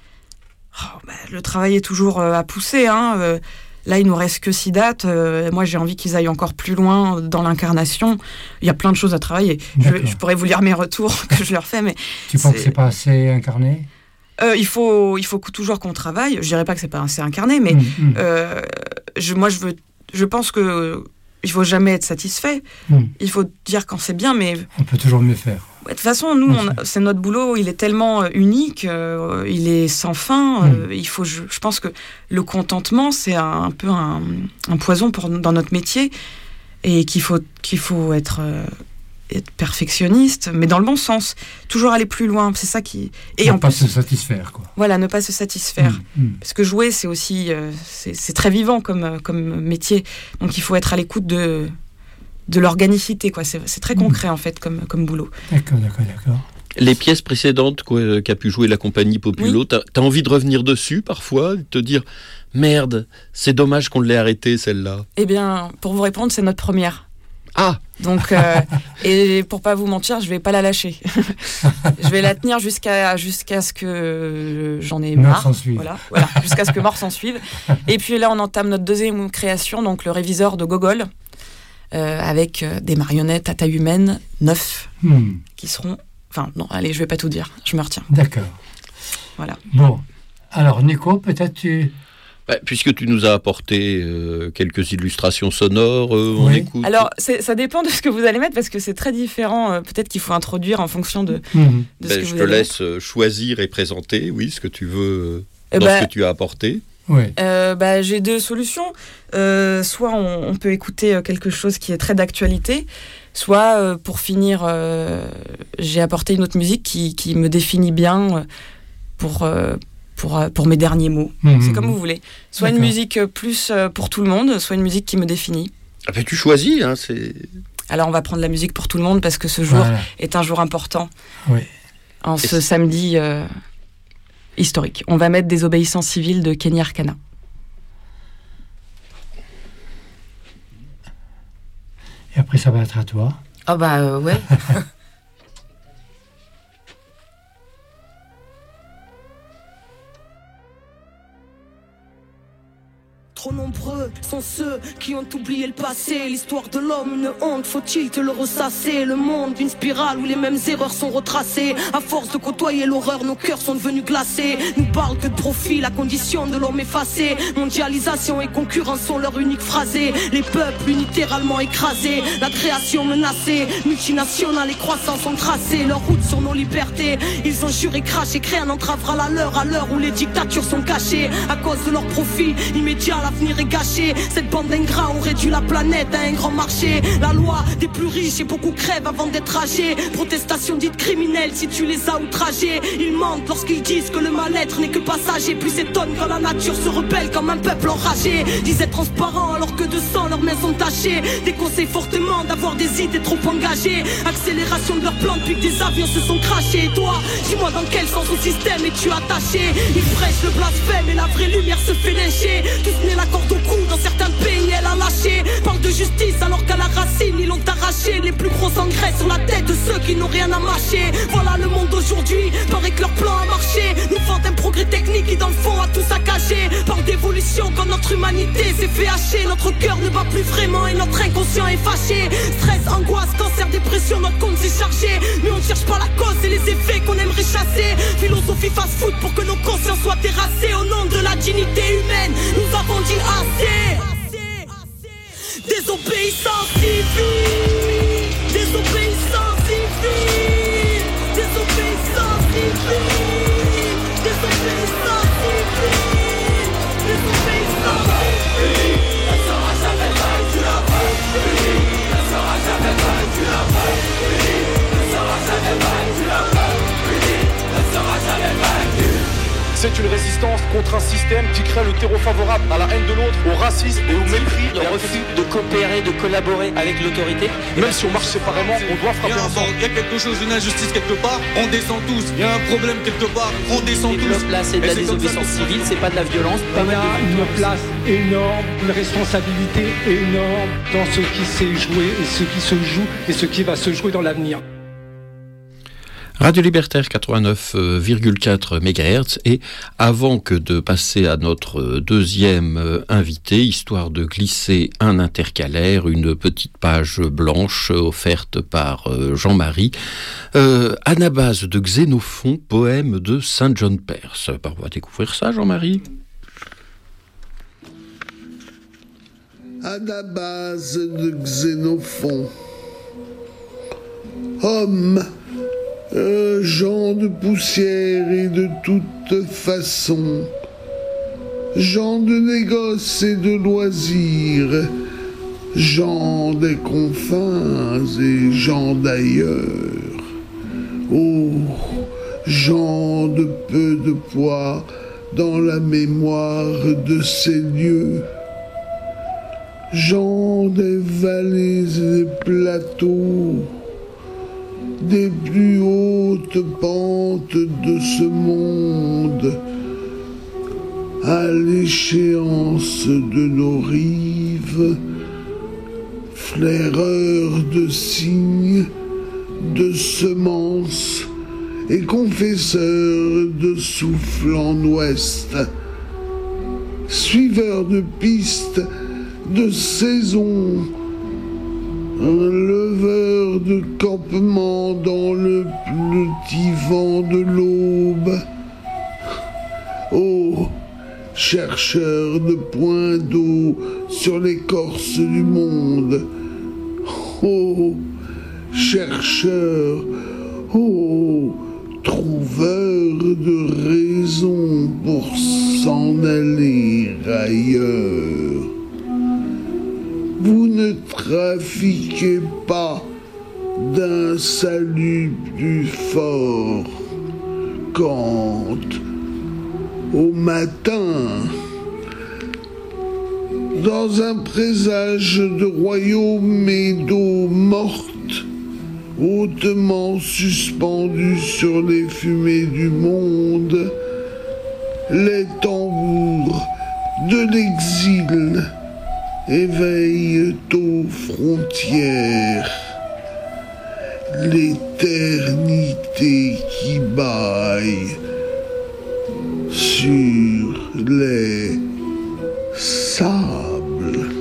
oh, bah, le travail est toujours euh, à pousser. Hein, euh, là, il nous reste que six dates. Euh, moi, j'ai envie qu'ils aillent encore plus loin dans l'incarnation. Il y a plein de choses à travailler. Je, je pourrais vous lire mes retours que je leur fais, mais... Tu penses que c'est pas assez incarné ? euh, il faut, il faut toujours qu'on travaille. Je dirais pas que c'est pas assez incarné, mais Mmh, mmh. euh, je, moi, je veux, je pense que il faut jamais être satisfait. Mmh. Il faut dire quand c'est bien, mais On peut toujours mieux faire. de toute façon, nous, on a- c'est notre boulot, il est tellement euh, unique, euh, il est sans fin. euh, Mm. il faut, je, je pense que le contentement, c'est un, un peu un, un poison pour, dans notre métier, et qu'il faut, qu'il faut être, euh, être perfectionniste, mais dans le bon sens. Toujours aller plus loin, c'est ça qui... Et ne en pas plus, se satisfaire, quoi. voilà, ne pas se satisfaire. Mmh, mmh. Parce que jouer, c'est aussi... euh, c'est, c'est très vivant comme, euh, comme métier. Donc il faut être à l'écoute de... de l'organicité, quoi. C'est, c'est très concret, en fait, comme, comme boulot. D'accord, d'accord, d'accord. Les pièces précédentes quoi, qu'a pu jouer la compagnie Populo, Oui. t'as, t'as envie de revenir dessus parfois, de te dire « Merde, c'est dommage qu'on l'ait arrêtée celle-là. Eh bien, pour vous répondre, c'est notre première. » Ah, Donc, euh, et pour pas vous mentir, je vais pas la lâcher. Je vais la tenir jusqu'à jusqu'à ce que j'en ai Mort marre. s'en suive. Voilà, voilà, jusqu'à ce que mort s'en suive. Et puis là, on entame notre deuxième création, donc le réviseur de Gogol, euh, avec euh, des marionnettes à taille humaine, neuf, Mmh. qui seront... Enfin, non, allez, je vais pas tout dire, je me retiens. D'accord. Voilà. Bon. Alors, Nico, peut-être tu... bah, puisque tu nous as apporté euh, quelques illustrations sonores, euh, on Oui. écoute. Alors, c'est, ça dépend de ce que vous allez mettre, parce que c'est très différent. euh, peut-être qu'il faut introduire en fonction de, Mmh. de ce Ben, que je vous te allez laisse euh, choisir et présenter, oui, ce que tu veux euh, Eh dans ben, ce que tu as apporté. Oui. Euh, bah, j'ai deux solutions. Euh, soit on, on peut écouter euh, quelque chose qui est très d'actualité, soit euh, pour finir, euh, j'ai apporté une autre musique qui, qui me définit bien euh, pour, euh, pour, euh, pour mes derniers mots. Mmh. C'est comme vous voulez. Soit une D'accord. musique euh, plus euh, pour tout le monde, soit une musique qui me définit. Ah ben, tu choisis, hein, c'est... Alors on va prendre la musique pour tout le monde parce que ce jour Voilà. est un jour important. Oui. En Et ce c'est- samedi euh, historique. On va mettre Désobéissance civile de Kenny Arcana. Et après, ça va être à toi. Ah bah euh, ouais. Trop nombreux sont sont ceux qui ont oublié le passé. L'histoire de l'homme, une honte, faut-il te le ressasser? Le monde, une spirale où les mêmes erreurs sont retracées. À force de côtoyer l'horreur, nos cœurs sont devenus glacés. Nous parlent que de profit, la condition de l'homme effacée. Mondialisation et concurrence sont leur unique phrasé. Les peuples littéralement écrasés, la création menacée. Multinationales et croissance ont tracé leur route sur nos libertés. Ils ont juré, craché, créé un entravera la leur à l'heure où les dictatures sont cachées. À cause de leur profit immédiat, l'avenir est gâché. Cette bande d'ingrats ont réduit la planète à un grand marché. La loi des plus riches et beaucoup crèvent avant d'être âgés. Protestation dite criminelle si tu les as outragés. Ils mentent lorsqu'ils disent que le mal-être n'est que passager. Puis s'étonnent quand la nature se rebelle comme un peuple enragé. Disent être transparents alors que de sang leurs mains sont tachées. Déconseillent fortement d'avoir des idées trop engagées. Accélération de leur plan depuis que des avions se sont crachés. Et toi, dis-moi dans quel sens au système es-tu attaché? Ils prêchent le blasphème et la vraie lumière se fait lyncher. Tous nés la corde au cou, dans certains pays elle a lâché. Parle de justice alors qu'à la racine ils l'ont arraché. Les plus gros engrais sur la tête de ceux qui n'ont rien à mâcher. Voilà le monde d'aujourd'hui, paraît que leur plan a marché. Nous vendent un progrès technique qui dans le fond a tout saccagé. Parle d'évolution quand notre humanité s'est fait hacher. Notre cœur ne bat plus vraiment et notre inconscient est fâché. Stress, angoisse, cancer, dépression, notre compte s'est chargé. Mais on ne cherche pas la cause et les effets qu'on aimerait chasser. Philosophie fast-food pour que nos consciences soient terrassées. Au nom de la dignité humaine, nous avons dit assez. Désobéissance civile, désobéissance civile, désobéissance civile, désobéissance civile, désobéissance civile. Elle sera jamais vaincue, la vaincue. Elle sera jamais vaincue, la vaincue. Elle sera jamais vaincue, la vaincue. Elle sera jamais vaincue. C'est une résistance contre un système qui crée le terreau favorable à la haine de l'autre, au racisme et au mépris. Le refus de coopérer, de collaborer avec l'autorité. Même si on marche séparément, on doit frapper ensemble. Il y a quelque chose, une injustice quelque part, on descend tous. Il y a un problème quelque part, on descend tous. Là, c'est de la désobéissance civile, c'est pas de la violence. Il y a une place énorme, une responsabilité énorme dans ce qui s'est joué et ce qui se joue et ce qui va se jouer dans l'avenir. Radio Libertaire quatre-vingt-neuf virgule quatre mégahertz, et avant que de passer à notre deuxième invité, histoire de glisser un intercalaire, une petite page blanche offerte par Jean-Marie, euh, Anabase de Xénophon, poème de Saint John Perse. On va découvrir ça, Jean-Marie. Anabase de Xénophon. Homme, Euh, gens de poussière et de toute façon, gens de négoce et de loisirs, gens des confins et gens d'ailleurs. Oh, gens de peu de poids dans la mémoire de ces lieux, gens des vallées et des plateaux, des plus hautes pentes de ce monde, à l'échéance de nos rives, flaireurs de signes, de semences et confesseurs de souffle en ouest, suiveurs de pistes, de saisons, un leveur de campement dans le petit vent de l'aube. Oh, chercheur de points d'eau sur l'écorce du monde. Oh, chercheur, oh, trouveur de raisons pour s'en aller ailleurs. Vous ne trafiquez pas d'un salut plus fort quand, au matin, dans un présage de royaume et d'eau morte, hautement suspendu sur les fumées du monde, les tambours de l'exil éveillent aux frontières l'éternité qui bâille sur les sables.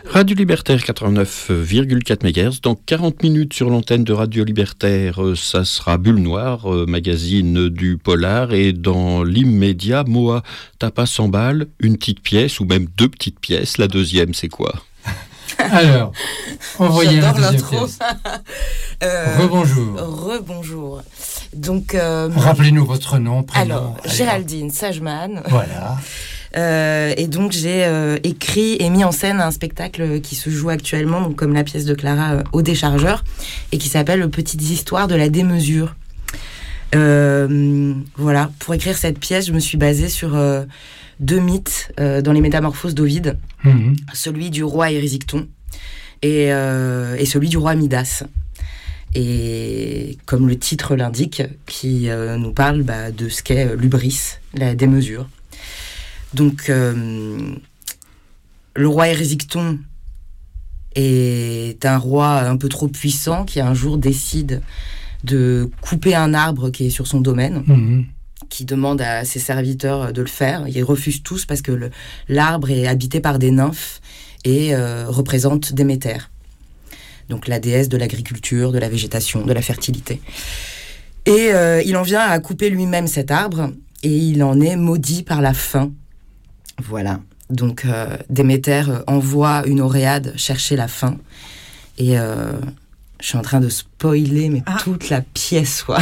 Radio Libertaire quatre-vingt-neuf virgule quatre mégahertz. Dans quarante minutes sur l'antenne de Radio Libertaire, ça sera Bulle Noire, magazine du polar. Et dans l'immédiat, Moa, t'as pas cent balles, une petite pièce ou même deux petites pièces. La deuxième, c'est quoi? Alors, envoyez la deuxième l'intro. pièce. euh, Rebonjour. Rebonjour. Donc, euh, rappelez-nous votre nom, prénom. Alors, Allez. Géraldine Sageman. Voilà. Euh, et donc j'ai euh, écrit et mis en scène un spectacle qui se joue actuellement, donc comme la pièce de Clara euh, au déchargeur, et qui s'appelle Petites histoires de la démesure. Euh, voilà, pour écrire cette pièce, je me suis basée sur euh, deux mythes euh, dans les Métamorphoses d'Ovide, mmh. celui du roi Érysichthon et, euh, et celui du roi Midas. Et comme le titre l'indique, qui euh, nous parle bah, de ce qu'est l'hubris, la démesure. Donc, euh, le roi Érysichthon est un roi un peu trop puissant qui un jour décide de couper un arbre qui est sur son domaine, mmh. qui demande à ses serviteurs de le faire. Ils refusent tous parce que le, l'arbre est habité par des nymphes et euh, représente Déméter, donc la déesse de l'agriculture, de la végétation, de la fertilité. Et euh, il en vient à couper lui-même cet arbre et il en est maudit par la faim. Voilà, donc euh, Déméter euh, envoie une Oréade chercher la faim et euh, je suis en train de spoiler mais ah. toute la pièce, quoi.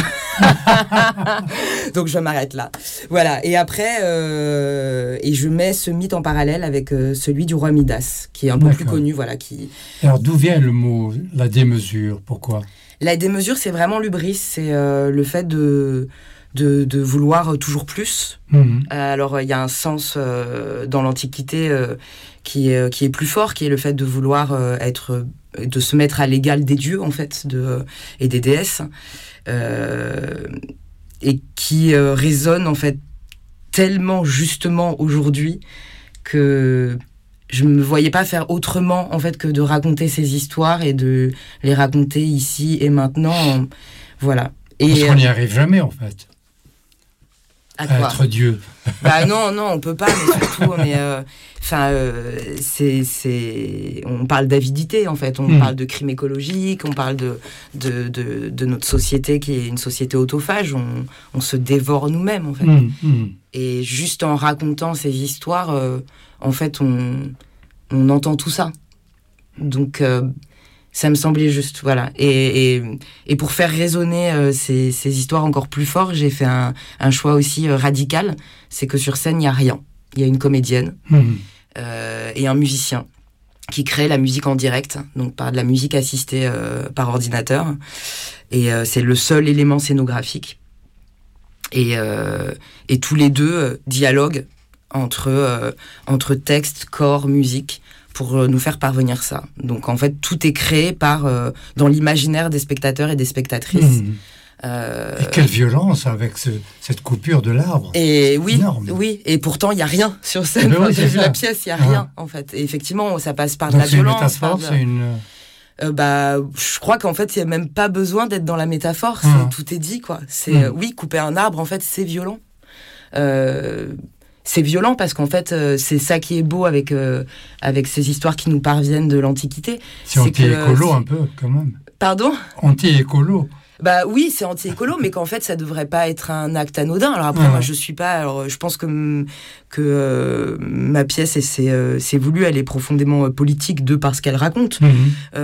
Donc je m'arrête là. Voilà, et après, euh, et je mets ce mythe en parallèle avec euh, celui du roi Midas, qui est un peu D'accord. plus connu, voilà. Qui... Alors d'où vient le mot, la démesure, pourquoi? La démesure, c'est vraiment l'hubris, c'est euh, le fait de... De, de vouloir toujours plus. Mmh. Euh, alors, il y a un sens euh, dans l'Antiquité euh, qui, est, qui est plus fort, qui est le fait de vouloir euh, être, de se mettre à l'égal des dieux, en fait, de, et des déesses, euh, et qui euh, résonne, en fait, tellement justement aujourd'hui que je ne me voyais pas faire autrement, en fait, que de raconter ces histoires et de les raconter ici et maintenant. Voilà. Et, Parce qu'on n'y arrive jamais, en fait. À, à être Dieu. Bah non, non, on peut pas, mais surtout, on est... Enfin, euh, euh, c'est, c'est... On parle d'avidité, en fait. On mmh. parle de crime écologique, on parle de, de, de, de notre société qui est une société autophage. On, on se dévore nous-mêmes, en fait. Mmh. Mmh. Et juste en racontant ces histoires, euh, en fait, on, on entend tout ça. Donc... Euh, ça me semblait juste, voilà. Et, et, et pour faire résonner euh, ces, ces histoires encore plus fort, j'ai fait un, un choix aussi euh, radical. C'est que sur scène, il n'y a rien. Il y a une comédienne mmh. euh, et un musicien qui crée la musique en direct, donc par de la musique assistée euh, par ordinateur. Et euh, c'est le seul élément scénographique. Et, euh, et tous les deux euh, dialoguent entre, euh, entre texte, corps, musique, pour nous faire parvenir ça. Donc en fait, tout est créé par, euh, dans l'imaginaire des spectateurs et des spectatrices. Mmh. Euh, et quelle violence avec ce, cette coupure de l'arbre. Et oui, énorme. Oui, et pourtant il y a rien sur scène. Quand oui, j'ai vu la pièce, il y a ah. rien en fait. Et effectivement, ça passe par Donc de la violence. C'est une métaphore, de... c'est une. Euh, bah, je crois qu'en fait, il y a même pas besoin d'être dans la métaphore. C'est, ah. Tout est dit, quoi. C'est mmh. euh, oui, couper un arbre, en fait, c'est violent. Euh, C'est violent parce qu'en fait, euh, c'est ça qui est beau avec, euh, avec ces histoires qui nous parviennent de l'Antiquité. C'est, c'est anti-écolo un peu, quand même. Pardon ? Anti-écolo. Bah oui, c'est anti-écolo, mais qu'en fait, ça devrait pas être un acte anodin. Alors après, ah. moi, je suis pas... Alors, je pense que, que euh, ma pièce, et c'est, euh, c'est voulu, elle est profondément politique de par ce qu'elle raconte. Mmh.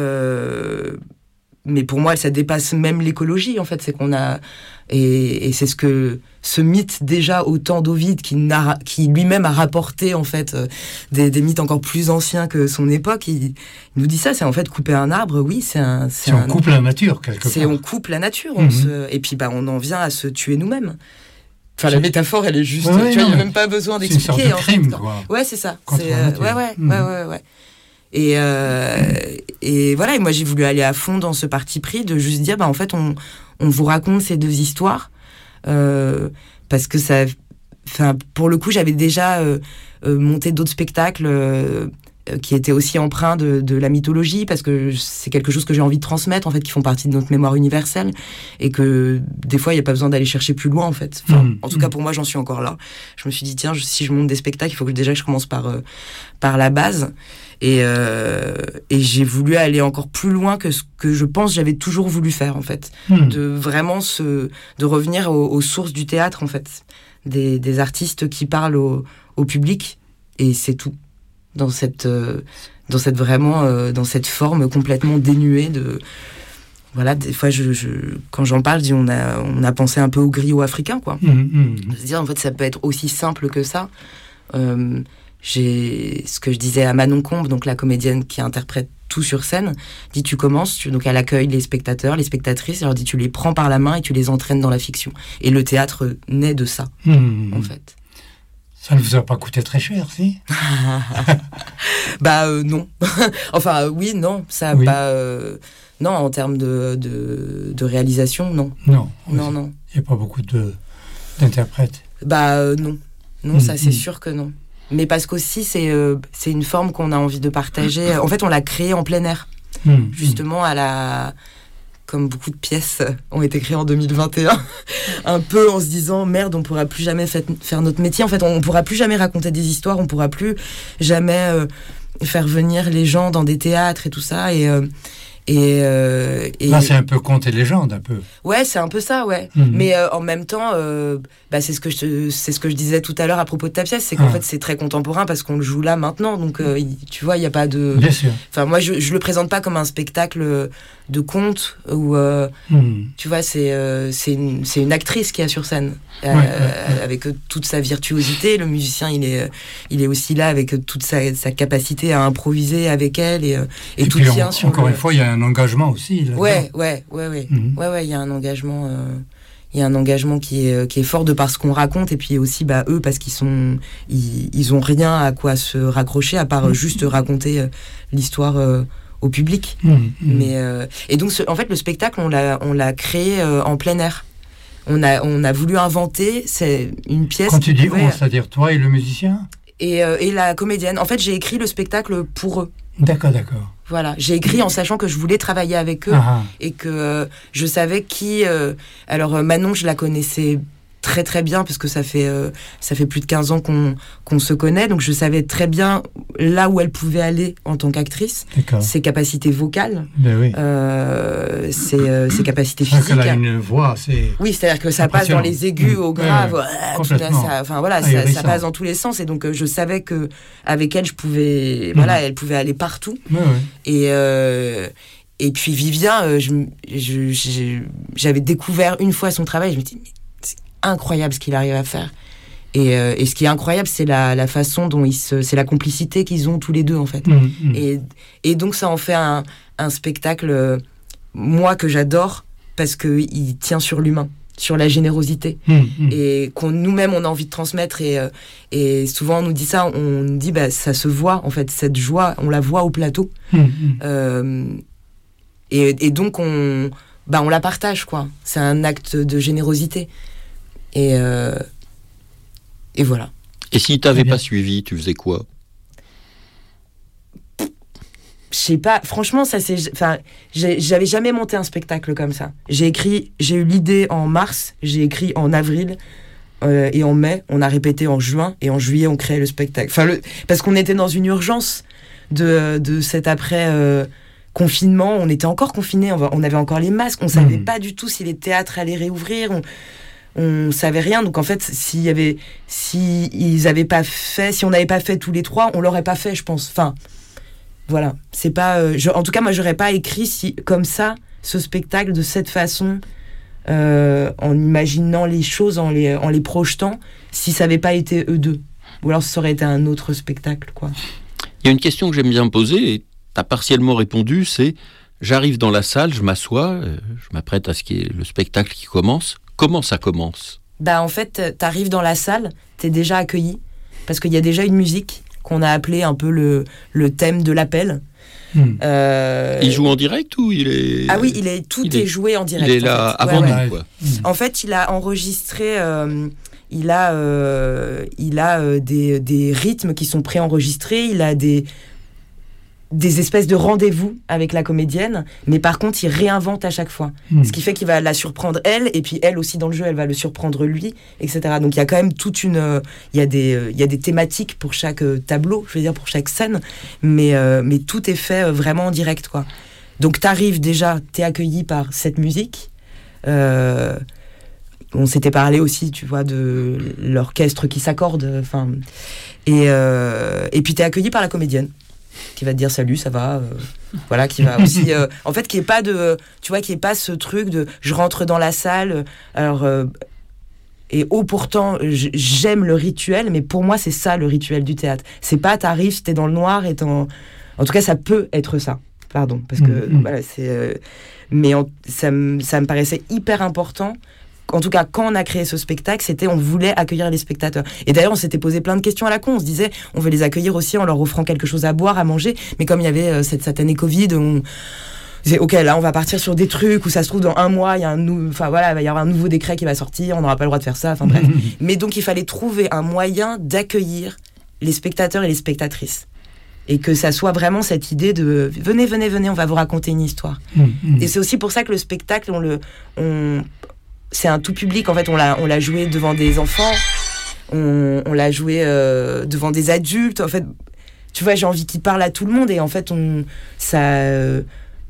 Euh, mais pour moi, ça dépasse même l'écologie, en fait. C'est qu'on a... Et, et c'est ce que ce mythe déjà au temps d'Ovide, qui, n'a, qui lui-même a rapporté en fait euh, des, des mythes encore plus anciens que son époque, il, il nous dit ça, c'est en fait couper un arbre, oui, c'est un... C'est, c'est un, on coupe la nature, quelque c'est part. On coupe la nature, mm-hmm. on se, et puis bah, on en vient à se tuer nous-mêmes. Enfin, la métaphore, elle est juste... Ouais, ouais, tu vois, il n'y a même pas besoin d'expliquer. C'est une sorte de crime, en fait. Quoi. Ouais, c'est ça. C'est, euh, ouais, ouais, mm-hmm. ouais, ouais, ouais. Et, euh, et voilà, et moi j'ai voulu aller à fond dans ce parti pris de juste dire, bah, en fait, on, on vous raconte ces deux histoires, euh, parce que ça... Enfin, pour le coup, j'avais déjà euh, euh, monté d'autres spectacles euh, qui étaient aussi empreints de, de la mythologie, parce que c'est quelque chose que j'ai envie de transmettre, en fait, qui font partie de notre mémoire universelle, et que des fois, il n'y a pas besoin d'aller chercher plus loin, en fait. Enfin, mmh. En tout cas, pour moi, j'en suis encore là. Je me suis dit, tiens, je, si je monte des spectacles, il faut que déjà que je commence par, euh, par la base. Et, euh, et j'ai voulu aller encore plus loin que ce que je pense j'avais toujours voulu faire, en fait. Mmh. De vraiment se, de revenir aux, aux sources du théâtre, en fait. Des, des artistes qui parlent au, au public, et c'est tout. Dans cette, euh, dans cette vraiment, euh, dans cette forme complètement dénuée de... Voilà, des fois, je, je, quand j'en parle, je dis on a, on a pensé un peu au griot africain, quoi. Mmh, mmh. C'est-à-dire, en fait, ça peut être aussi simple que ça. Euh, j'ai ce que je disais à Manon Combe, donc la comédienne qui interprète tout sur scène, dit tu commences, tu, donc elle accueille les spectateurs, les spectatrices, elle leur dit tu les prends par la main et tu les entraînes dans la fiction. Et le théâtre naît de ça, mmh. en fait. Ça ne vous a pas coûté très cher, si? Bah euh, non. Enfin, euh, oui, non. Ça oui. pas... Euh, non, en termes de, de, de réalisation, non. Non. Non, oui. non. Il n'y a pas beaucoup de, d'interprètes. Bah euh, non. Non, mmh, ça c'est mmh. sûr que non. Mais parce qu'aussi, c'est, euh, c'est une forme qu'on a envie de partager. En fait, on l'a créée en plein air. Mmh, justement, à la... Comme beaucoup de pièces ont été créées en deux mille vingt et un, un peu en se disant merde, on pourra plus jamais fait, faire notre métier. En fait, on pourra plus jamais raconter des histoires, on pourra plus jamais euh, faire venir les gens dans des théâtres et tout ça. Et, euh, et, euh, et là, c'est un peu conte et légende, un peu. Ouais, c'est un peu ça, ouais. Mm-hmm. Mais euh, en même temps, euh, bah, c'est ce que je, c'est ce que je disais tout à l'heure à propos de ta pièce, c'est qu'en ah. fait, c'est très contemporain parce qu'on le joue là maintenant. Donc, euh, y, tu vois, il y a pas de. Bien sûr. Enfin, moi, je, je le présente pas comme un spectacle de conte où, euh, mm. tu vois, c'est euh, c'est une c'est une actrice qui est sur scène euh, ouais, ouais, ouais. avec toute sa virtuosité. Le musicien, il est il est aussi là avec toute sa, sa capacité à improviser avec elle et et, et tout tient on, sur. Encore le... une fois, il y a un engagement aussi. Là-dedans. Ouais, ouais, ouais, ouais, mm-hmm. ouais, ouais. Il y a un engagement. Euh... Il y a un engagement qui est, qui est fort de par ce qu'on raconte et puis aussi bah, eux parce qu'ils sont ils, ils ont rien à quoi se raccrocher à part mmh. juste raconter euh, l'histoire euh, au public. Mmh. Mais euh, et donc ce, en fait le spectacle on l'a on l'a créé euh, en plein air. On a on a voulu inventer c'est une pièce. Quand tu dis pouvait... on, c'est-à-dire toi et le musicien et euh, et la comédienne. En fait j'ai écrit le spectacle pour eux. D'accord, d'accord. Voilà, j'ai écrit en sachant que je voulais travailler avec eux ah. et que euh, je savais qui... Euh, alors euh, Manon, je la connaissais très très bien parce que ça fait, euh, ça fait plus de quinze ans qu'on, qu'on se connaît, donc je savais très bien là où elle pouvait aller en tant qu'actrice, D'accord. ses capacités vocales, ben oui. euh, ses, euh, ses capacités physiques. Elle a une voix, c'est... Oui, c'est-à-dire que ça passe dans les aigus, au grave, ouais, ouais, ça, enfin voilà, ça, ça passe dans tous les sens et donc euh, je savais que avec elle, je pouvais, mmh. voilà, elle pouvait aller partout. Ouais, ouais. Et euh, et puis Vivien, euh, je, je, je, j'avais découvert une fois son travail, je me dis c'est incroyable ce qu'il arrive à faire. Et, euh, et ce qui est incroyable, c'est la, la façon dont ils se, c'est la complicité qu'ils ont tous les deux en fait. Mmh, mmh. Et, et donc ça en fait un, un spectacle, euh, moi que j'adore, parce que il tient sur l'humain, sur la générosité, mmh, mmh. et qu'on nous-mêmes on a envie de transmettre. Et, euh, et souvent on nous dit ça, on nous dit bah ça se voit en fait, cette joie, on la voit au plateau. Mmh, mmh. Euh, et, et donc on, bah on la partage quoi. C'est un acte de générosité. Et euh, Et voilà. Et si t'avais pas suivi, tu faisais quoi? Je sais pas. Franchement, ça c'est. Enfin, j'avais jamais monté un spectacle comme ça. J'ai écrit, j'ai eu l'idée en mars, j'ai écrit en avril euh, et en mai. On a répété en juin et en juillet on créait le spectacle. Enfin, le, parce qu'on était dans une urgence de de cet après. Euh, confinement. On était encore confinés. On, on avait encore les masques. On savait mmh. pas du tout si les théâtres allaient réouvrir. On, on savait rien, donc en fait s'il y avait si ils avaient pas fait si on n'avait pas fait tous les trois, on l'aurait pas fait je pense. Enfin voilà, c'est pas euh, je, en tout cas moi j'aurais pas écrit si comme ça ce spectacle de cette façon euh, en imaginant les choses, en les en les projetant, si ça avait pas été eux deux, ou alors ça aurait été un autre spectacle quoi. Il y a une question que j'aime bien poser et t'as partiellement répondu, c'est j'arrive dans la salle, je m'assois, je m'apprête à ce qu'il y ait le spectacle qui commence. Comment ça commence? Bah en fait, t'arrives dans la salle, t'es déjà accueilli, parce qu'il y a déjà une musique qu'on a appelée un peu le, le thème de l'appel. Mmh. Euh... Il joue en direct ou il est... Ah oui, il est, tout il est, est joué en direct. Il est là en fait. avant ouais, nous, ouais. quoi. Mmh. En fait, il a enregistré... Euh, il a, euh, il a euh, des, des rythmes qui sont préenregistrés, il a des... des espèces de rendez-vous avec la comédienne, mais par contre, il réinvente à chaque fois. Mmh. Ce qui fait qu'il va la surprendre elle, et puis elle aussi dans le jeu, elle va le surprendre lui, et cetera. Donc il y a quand même toute une... Euh, il y a des, euh, il y a des thématiques pour chaque euh, tableau, je veux dire, pour chaque scène, mais, euh, mais tout est fait euh, vraiment en direct, quoi. Donc t'arrives déjà, t'es accueilli par cette musique. Euh, on s'était parlé aussi, tu vois, de l'orchestre qui s'accorde, enfin... Et, euh, et puis t'es accueilli par la comédienne, qui va te dire salut, ça va, euh, voilà, qui va aussi, euh, en fait, qui est pas de, tu vois, qui est pas ce truc de, je rentre dans la salle, alors, euh, et oh, pourtant, j'aime le rituel, mais pour moi, c'est ça le rituel du théâtre. C'est pas, t'arrives, t'es dans le noir, et t'en, en tout cas, ça peut être ça, pardon, parce que, mmh. voilà, c'est, euh, mais en, ça, ça me paraissait hyper important. En tout cas, quand on a créé ce spectacle, c'était on voulait accueillir les spectateurs. Et d'ailleurs, on s'était posé plein de questions à la con. On se disait, on veut les accueillir aussi en leur offrant quelque chose à boire, à manger. Mais comme il y avait euh, cette satanée Covid, on disait, ok, là, on va partir sur des trucs où ça se trouve dans un mois, il y a un nou... enfin voilà, il va y avoir un nouveau décret qui va sortir, on n'aura pas le droit de faire ça. Enfin bref. Mais donc, il fallait trouver un moyen d'accueillir les spectateurs et les spectatrices. Et que ça soit vraiment cette idée de venez, venez, venez, on va vous raconter une histoire. Mmh. Et c'est aussi pour ça que le spectacle, on le, on c'est un tout public, en fait, on l'a, on l'a joué devant des enfants, on, on l'a joué euh, devant des adultes, en fait, tu vois, j'ai envie qu'il parle à tout le monde, et en fait, on, ça, euh,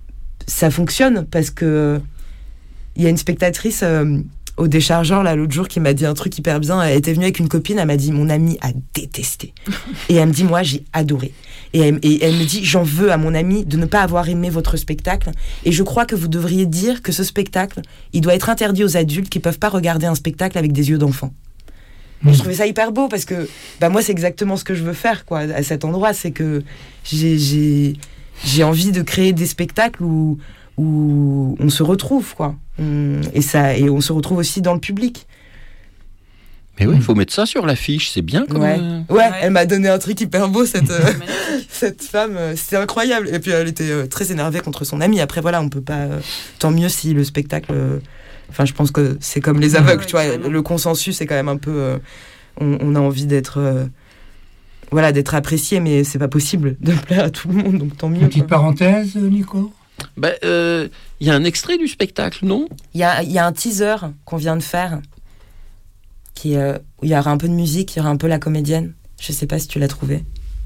ça fonctionne, parce que il y a une spectatrice euh, au déchargeur, là, l'autre jour, qui m'a dit un truc hyper bien, elle était venue avec une copine, elle m'a dit, mon amie a détesté, et elle me dit, moi, j'ai adoré. Et elle, et elle me dit, j'en veux à mon ami de ne pas avoir aimé votre spectacle. Et je crois que vous devriez dire que ce spectacle, il doit être interdit aux adultes qui ne peuvent pas regarder un spectacle avec des yeux d'enfant. Mmh. Je trouvais ça hyper beau parce que bah, moi, c'est exactement ce que je veux faire quoi, à cet endroit. C'est que j'ai, j'ai, j'ai envie de créer des spectacles où, où on se retrouve. Quoi. On, et, ça, et on se retrouve aussi dans le public. Mais oui, il faut mettre ça sur l'affiche, c'est bien quand ouais. même. Ouais, elle m'a donné un truc hyper beau, cette, euh, cette femme, euh, c'était incroyable. Et puis elle était euh, très énervée contre son amie. Après voilà, on peut pas... Euh, tant mieux si le spectacle... Enfin, euh, je pense que c'est comme les aveugles, ouais, tu vois, ouais. Le consensus, c'est quand même un peu... Euh, on, on a envie d'être... Euh, voilà, d'être apprécié, mais c'est pas possible de plaire à tout le monde, donc tant mieux. Petite quoi. Parenthèse, Nico. Il bah, euh, y a un extrait du spectacle, non ? Il y a, y a un teaser qu'on vient de faire. Qui, euh, où il y aura un peu de musique, il y aura un peu la comédienne. Je sais pas si tu l'as trouvé.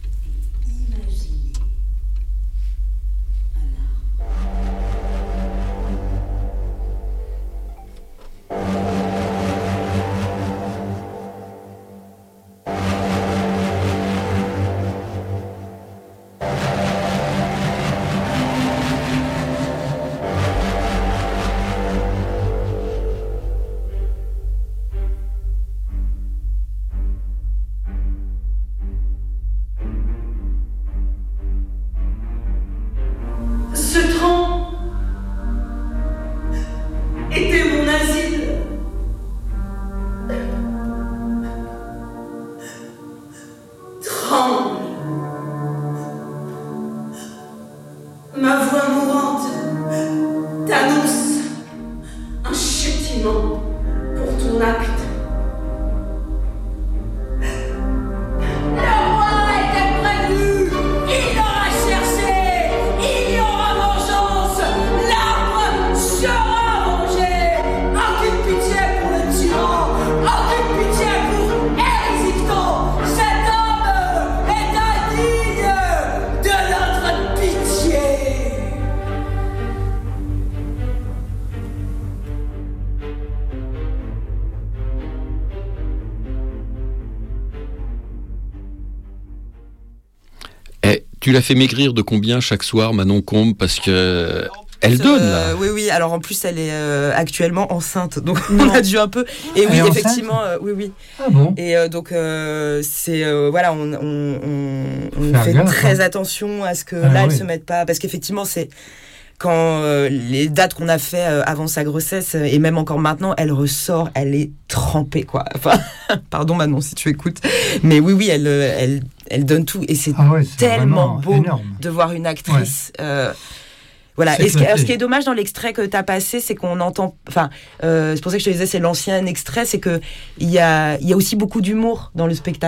Tu l'as fait maigrir de combien chaque soir, Manon Combe, parce que elle donne là. Euh, oui, oui. Alors en plus, elle est euh, actuellement enceinte, donc on a dû un peu. Et elle oui, est effectivement, euh, oui, oui. Ah bon. Et euh, donc euh, c'est euh, voilà, on, on, on, on fait gaffe, très hein. attention à ce que ah, là, oui. elle se mette pas, parce qu'effectivement, c'est quand euh, les dates qu'on a fait euh, avant sa grossesse et même encore maintenant, elle ressort, elle est trempée quoi. Enfin, pardon Manon si tu écoutes, mais oui, oui, elle, elle, elle donne tout et c'est, ah ouais, c'est tellement beau énorme. De voir une actrice. Ouais. Euh, Voilà. Et ce qui, ce qui est dommage dans l'extrait que tu as passé, c'est qu'on entend. Enfin, euh, c'est pour ça que je te disais, c'est l'ancien extrait, c'est que il y a, il y a aussi beaucoup d'humour dans le spectacle.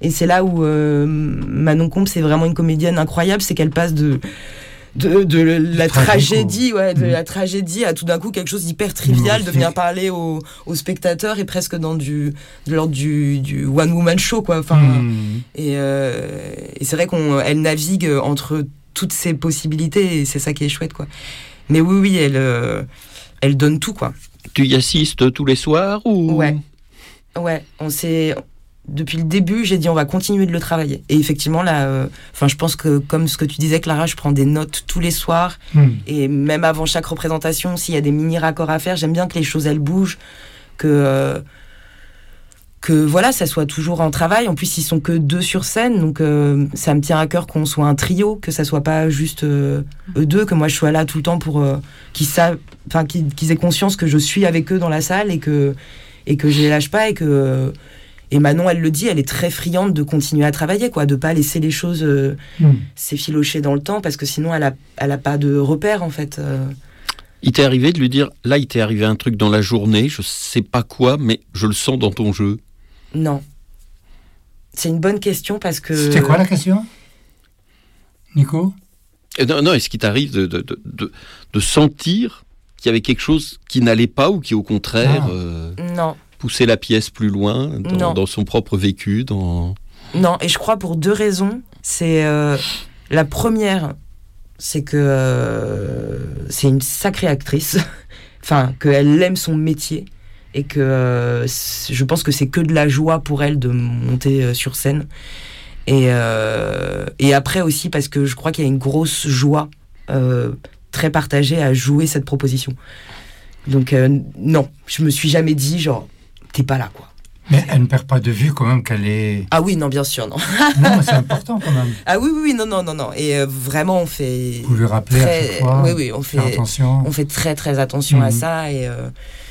Et c'est là où euh, Manon Combe, c'est vraiment une comédienne incroyable, c'est qu'elle passe de de, de la tragédie, ouais, de mmh. la tragédie à tout d'un coup quelque chose d'hyper trivial, mmh. de venir parler aux, aux spectateurs et presque dans du de l'ordre du, du one woman show, quoi. Enfin, mmh. et, euh, et c'est vrai qu'elle navigue entre toutes ces possibilités et c'est ça qui est chouette, quoi. Mais oui, oui, elle euh, elle donne tout, quoi. Tu y assistes tous les soirs ou? Ouais, ouais, on s'est depuis le début, j'ai dit on va continuer de le travailler. Et effectivement, là, enfin, euh, je pense que comme ce que tu disais, Clara, je prends des notes tous les soirs. Mmh. Et même avant chaque représentation, s'il y a des mini-raccords à faire, j'aime bien que les choses, elles bougent. Que, euh, que voilà, ça soit toujours en travail. En plus, ils sont que deux sur scène. Donc, euh, ça me tient à cœur qu'on soit un trio, que ça soit pas juste euh, eux deux, que moi, je sois là tout le temps pour euh, qu'ils savent, enfin, qu'ils, qu'ils aient conscience que je suis avec eux dans la salle et que, et que je les lâche pas et que... Euh, Et Manon, elle le dit, elle est très friande de continuer à travailler, quoi, de pas laisser les choses euh, mmh. s'effilocher dans le temps, parce que sinon, elle a, elle a pas de repère, en fait. Euh. Il t'est arrivé de lui dire, là, il t'est arrivé un truc dans la journée, je sais pas quoi, mais je le sens dans ton jeu? Non. C'est une bonne question, parce que... C'était quoi la question, Nico? Et non, non, est-ce qu'il t'arrive de, de, de, de, de sentir qu'il y avait quelque chose qui n'allait pas, ou qui, au contraire... Ah. Euh... Non. Pousser la pièce plus loin dans, dans son propre vécu dans... Non, et je crois pour deux raisons. C'est euh, la première, c'est que euh, c'est une sacrée actrice, enfin qu'elle aime son métier et que euh, je pense que c'est que de la joie pour elle de monter euh, sur scène. Et euh, et après aussi parce que je crois qu'il y a une grosse joie euh, très partagée à jouer cette proposition. Donc euh, non, je me suis jamais dit genre t'es pas là, quoi. Mais elle ne perd pas de vue quand même qu'elle est... Ah oui, non, bien sûr, non. Non, mais c'est important quand même. Ah oui, oui, oui, non, non, non, non. Et euh, vraiment, on fait... Vous lui rappelez très... à chaque fois. Oui, oui, on fait, attention. On fait très, très attention mmh. à ça. Et, euh,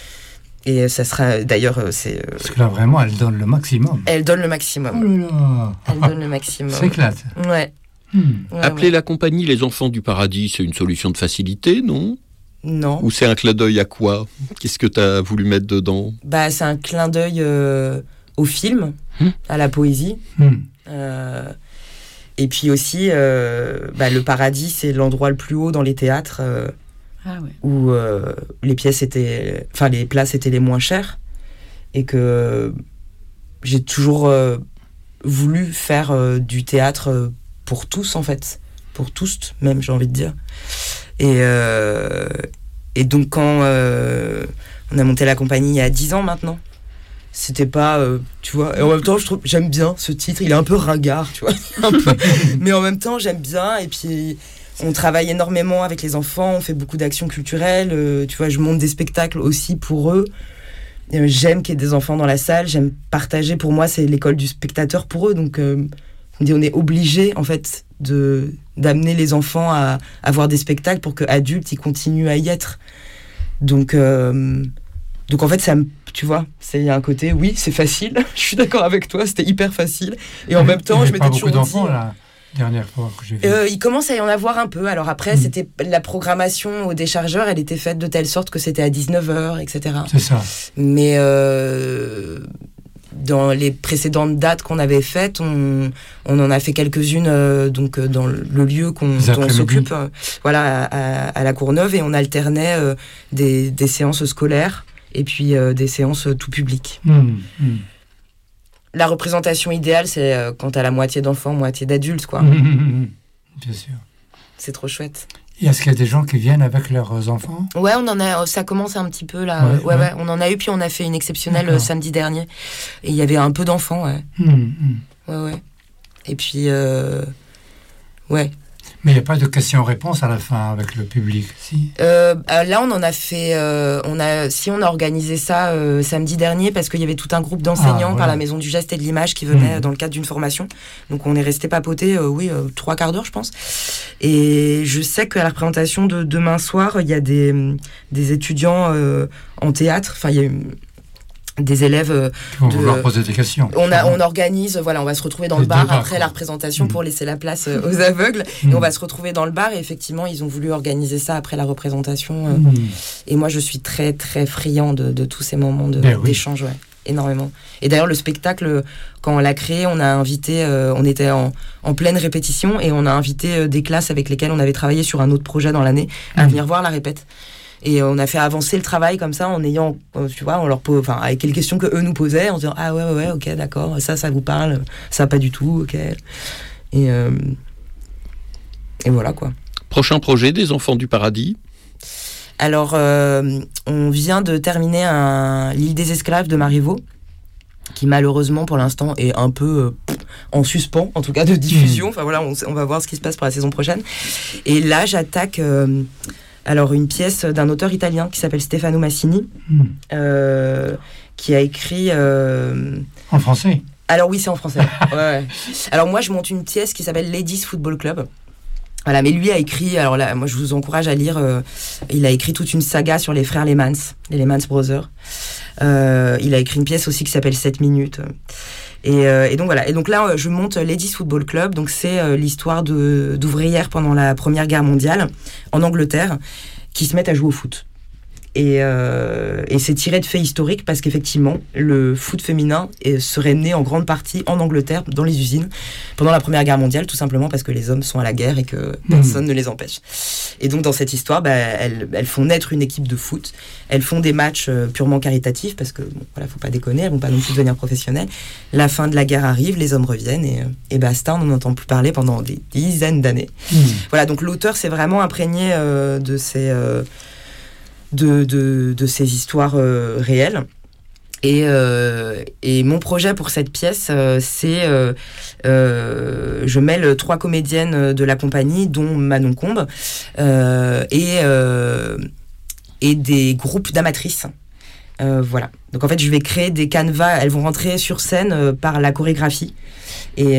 et ça sera... D'ailleurs, c'est... Euh, Parce que là, vraiment, elle donne le maximum. Elle donne le maximum. Oh là là. Elle donne le maximum. Ça éclate. Ouais. Mmh. ouais Appeler ouais. la compagnie Les Enfants du Paradis, c'est une solution de facilité, non ? Non. Ou c'est un clin d'œil à quoi ? Qu'est-ce que tu as voulu mettre dedans ? Bah, c'est un clin d'œil euh, au film, mmh. à la poésie. Mmh. Euh, et puis aussi, euh, bah, le Paradis, c'est l'endroit le plus haut dans les théâtres euh, ah ouais. où euh, les pièces étaient, enfin les places étaient les moins chères, et que j'ai toujours euh, voulu faire euh, du théâtre pour tous en fait, pour tous même, j'ai envie de dire. Et, euh, et donc quand euh, on a monté la compagnie il y a dix ans maintenant, c'était pas, euh, tu vois, et en même temps je trouve, j'aime bien ce titre, il est un peu ringard, tu vois, un peu, mais en même temps j'aime bien, et puis on travaille énormément avec les enfants, on fait beaucoup d'actions culturelles, euh, tu vois, je monte des spectacles aussi pour eux, euh, j'aime qu'il y ait des enfants dans la salle, j'aime partager, pour moi c'est l'école du spectateur pour eux, donc euh, on est obligé en fait de d'amener les enfants à, à voir des spectacles pour qu'adultes ils continuent à y être. Donc euh, donc en fait ça me, tu vois, c'est un côté oui c'est facile. Je suis d'accord avec toi, c'était hyper facile. Et en même temps je m'étais toujours dit. Il y a pas beaucoup d'enfants la dernière fois que j'ai vu. Euh, il commence à y en avoir un peu. Alors après mmh. c'était la programmation au déchargeur, elle était faite de telle sorte que c'était à dix-neuf heures, et cetera. C'est ça. Mais euh, dans les précédentes dates qu'on avait faites, on, on en a fait quelques-unes euh, donc euh, dans le lieu qu'on, dont on s'occupe, euh, voilà, à, à la Courneuve, et on alternait euh, des, des séances scolaires et puis euh, des séances euh, tout public. Mmh, mmh. La représentation idéale, c'est euh, quand t'as la moitié d'enfants, moitié d'adultes, quoi. Mmh, mmh, bien sûr. C'est trop chouette. Et est-ce qu'il y a des gens qui viennent avec leurs enfants ? Ouais, on en a, ça commence un petit peu là. Ouais, ouais, ouais. ouais. On en a eu, puis on a fait une exceptionnelle D'accord. samedi dernier. Et il y avait un peu d'enfants, ouais. Mmh, mmh. Ouais, ouais. Et puis, euh... ouais. Mais il n'y a pas de questions-réponses à la fin avec le public, si euh, Là, on en a fait... Euh, on a, si, on a organisé ça euh, samedi dernier, parce qu'il y avait tout un groupe d'enseignants ah, voilà. par la Maison du Geste et de l'Image qui venaient mmh. dans le cadre d'une formation. Donc, on est resté papoter, euh, oui, euh, trois quarts d'heure, je pense. Et je sais qu'à la représentation de demain soir, il y a des, des étudiants euh, en théâtre. Enfin, il y a une... des élèves euh, qui vont de, vouloir poser des questions. On, a, on organise, voilà, on va se retrouver dans les le bar débats, après quoi. la représentation mmh. pour laisser la place euh, aux aveugles. Mmh. Et on va se retrouver dans le bar, et effectivement, ils ont voulu organiser ça après la représentation. Euh, mmh. Et moi, je suis très, très friand de, de tous ces moments de, ben oui. d'échange. Ouais. énormément. Et d'ailleurs, le spectacle, quand on l'a créé, on a invité, euh, on était en, en pleine répétition et on a invité euh, des classes avec lesquelles on avait travaillé sur un autre projet dans l'année à venir voir la répète. Et on a fait avancer le travail comme ça en ayant, tu vois, on leur pose, enfin, avec les questions que eux nous posaient, en se disant ah ouais ouais ouais ok d'accord, ça ça vous parle, ça pas du tout, ok. Et euh, et voilà quoi. Prochain projet des Enfants du Paradis. Alors euh, on vient de terminer un l'île des esclaves de Marivaux, qui malheureusement pour l'instant est un peu euh, en suspens, en tout cas de diffusion. Enfin voilà, on, on va voir ce qui se passe pour la saison prochaine. Et là j'attaque. Euh, Alors, une pièce d'un auteur italien qui s'appelle Stefano Massini, mmh. euh, qui a écrit... Euh... En français ? Alors oui, c'est en français. ouais, ouais. Alors moi, je monte une pièce qui s'appelle Ladies Football Club. Voilà, mais lui a écrit... Alors là, moi, je vous encourage à lire. Euh, il a écrit toute une saga sur les frères Lehmans, les Lehmans Brothers. Euh, il a écrit une pièce aussi qui s'appelle sept minutes. Et, euh, et donc voilà. Et donc là, je monte Ladies Football Club. Donc c'est euh, l'histoire de, d'ouvrières pendant la Première Guerre mondiale en Angleterre qui se mettent à jouer au foot. Et, euh, et c'est tiré de faits historiques parce qu'effectivement, le foot féminin est, serait né en grande partie en Angleterre, dans les usines, pendant la Première Guerre mondiale, tout simplement parce que les hommes sont à la guerre et que personne mmh. ne les empêche. Et donc dans cette histoire, bah, elles, elles font naître une équipe de foot, elles font des matchs euh, purement caritatifs parce que, bon, voilà, faut pas déconner, elles vont pas non plus devenir professionnelles. La fin de la guerre arrive, les hommes reviennent et, et basta, on n'en entend plus parler pendant des dizaines d'années. Mmh. Voilà, donc l'auteur s'est vraiment imprégné euh, de ces... Euh, De, de, de ces histoires euh, réelles. Et, euh, et mon projet pour cette pièce, euh, c'est... Euh, euh, je mêle trois comédiennes de la compagnie, dont Manon Combe, euh, et, euh, et des groupes d'amatrices. Euh, voilà. Donc en fait, je vais créer des canevas. Elles vont rentrer sur scène euh, par la chorégraphie. Et,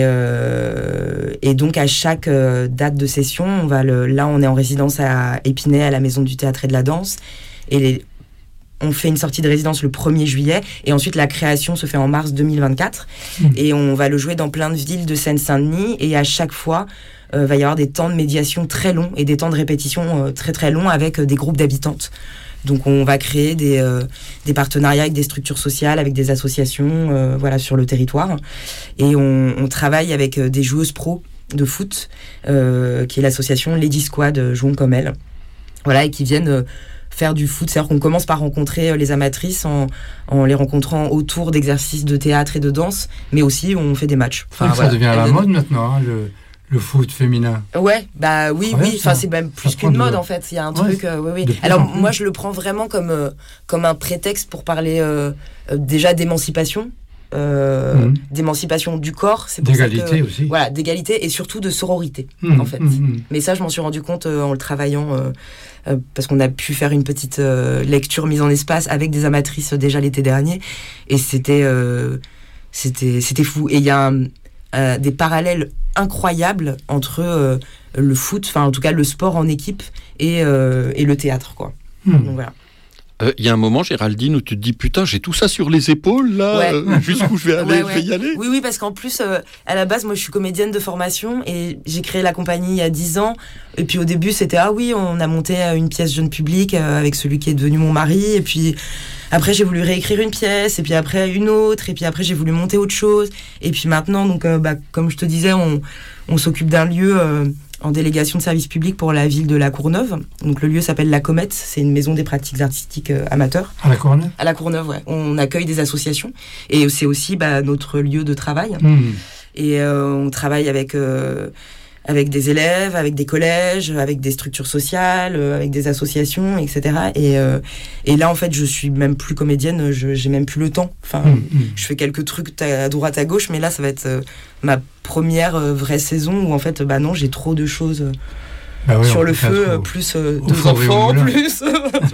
euh, et donc à chaque euh, date de session, on va le, là on est en résidence à Épinay, à la Maison du Théâtre et de la Danse. Et les, on fait une sortie de résidence le premier juillet. Et ensuite la création se fait en mars deux mille vingt-quatre. Mmh. Et on va le jouer dans plein de villes de Seine-Saint-Denis. Et à chaque fois, il euh, va y avoir des temps de médiation très longs et des temps de répétition euh, très très longs avec euh, des groupes d'habitantes. Donc on va créer des, euh, des partenariats avec des structures sociales, avec des associations euh, voilà, sur le territoire. Et on, on travaille avec euh, des joueuses pro de foot, euh, qui est l'association Lady Squad euh, Jouons comme elles. Voilà, et qui viennent euh, faire du foot. C'est-à-dire qu'on commence par rencontrer euh, les amatrices en, en les rencontrant autour d'exercices de théâtre et de danse, mais aussi on fait des matchs. Enfin, ça voilà. devient à la mode maintenant, hein, le... Le foot féminin. Ouais, bah oui, oui. Enfin, c'est même plus qu'une mode, de... en fait. Il y a un ouais, truc. Euh, oui, oui. Alors, moi, je le prends vraiment comme, euh, comme un prétexte pour parler euh, euh, déjà d'émancipation. Euh, mmh. D'émancipation du corps. C'est pour d'égalité ça que, aussi. Voilà, d'égalité et surtout de sororité, mmh, en fait. Mmh. Mais ça, je m'en suis rendu compte euh, en le travaillant, euh, euh, parce qu'on a pu faire une petite euh, lecture mise en espace avec des amatrices euh, déjà l'été dernier. Et c'était, euh, c'était, c'était fou. Et il y a un, euh, des parallèles incroyable entre euh, le foot, enfin en tout cas le sport en équipe et, euh, et le théâtre, quoi. Mmh. Donc voilà. Il euh, y a un moment, Géraldine, où tu te dis putain, j'ai tout ça sur les épaules là, ouais. euh, jusqu'où je vais aller, ouais, ouais. je vais y aller. Oui, oui, parce qu'en plus, euh, à la base, moi, je suis comédienne de formation et j'ai créé la compagnie il y a dix ans. Et puis au début, c'était ah oui, on a monté une pièce jeune public euh, avec celui qui est devenu mon mari. Et puis après, j'ai voulu réécrire une pièce, et puis après une autre, et puis après, j'ai voulu monter autre chose. Et puis maintenant, donc, euh, bah, comme je te disais, on, on s'occupe d'un lieu euh, en délégation de service public pour la ville de La Courneuve. Donc le lieu s'appelle La Comète, c'est une maison des pratiques artistiques euh, amateurs. À La Courneuve ? À La Courneuve, ouais. On accueille des associations, et c'est aussi bah, notre lieu de travail. Mmh. Et euh, on travaille avec... Euh, avec des élèves, avec des collèges, avec des structures sociales, euh, avec des associations, et cetera. Et, euh, et là, en fait, je suis même plus comédienne, je, j'ai même plus le temps. Enfin, mmh, mmh. je fais quelques trucs à droite, à gauche, mais là, ça va être euh, ma première euh, vraie saison où, en fait, bah non, j'ai trop de choses euh, bah oui, sur le feu, euh, plus euh, deux enfants, plus...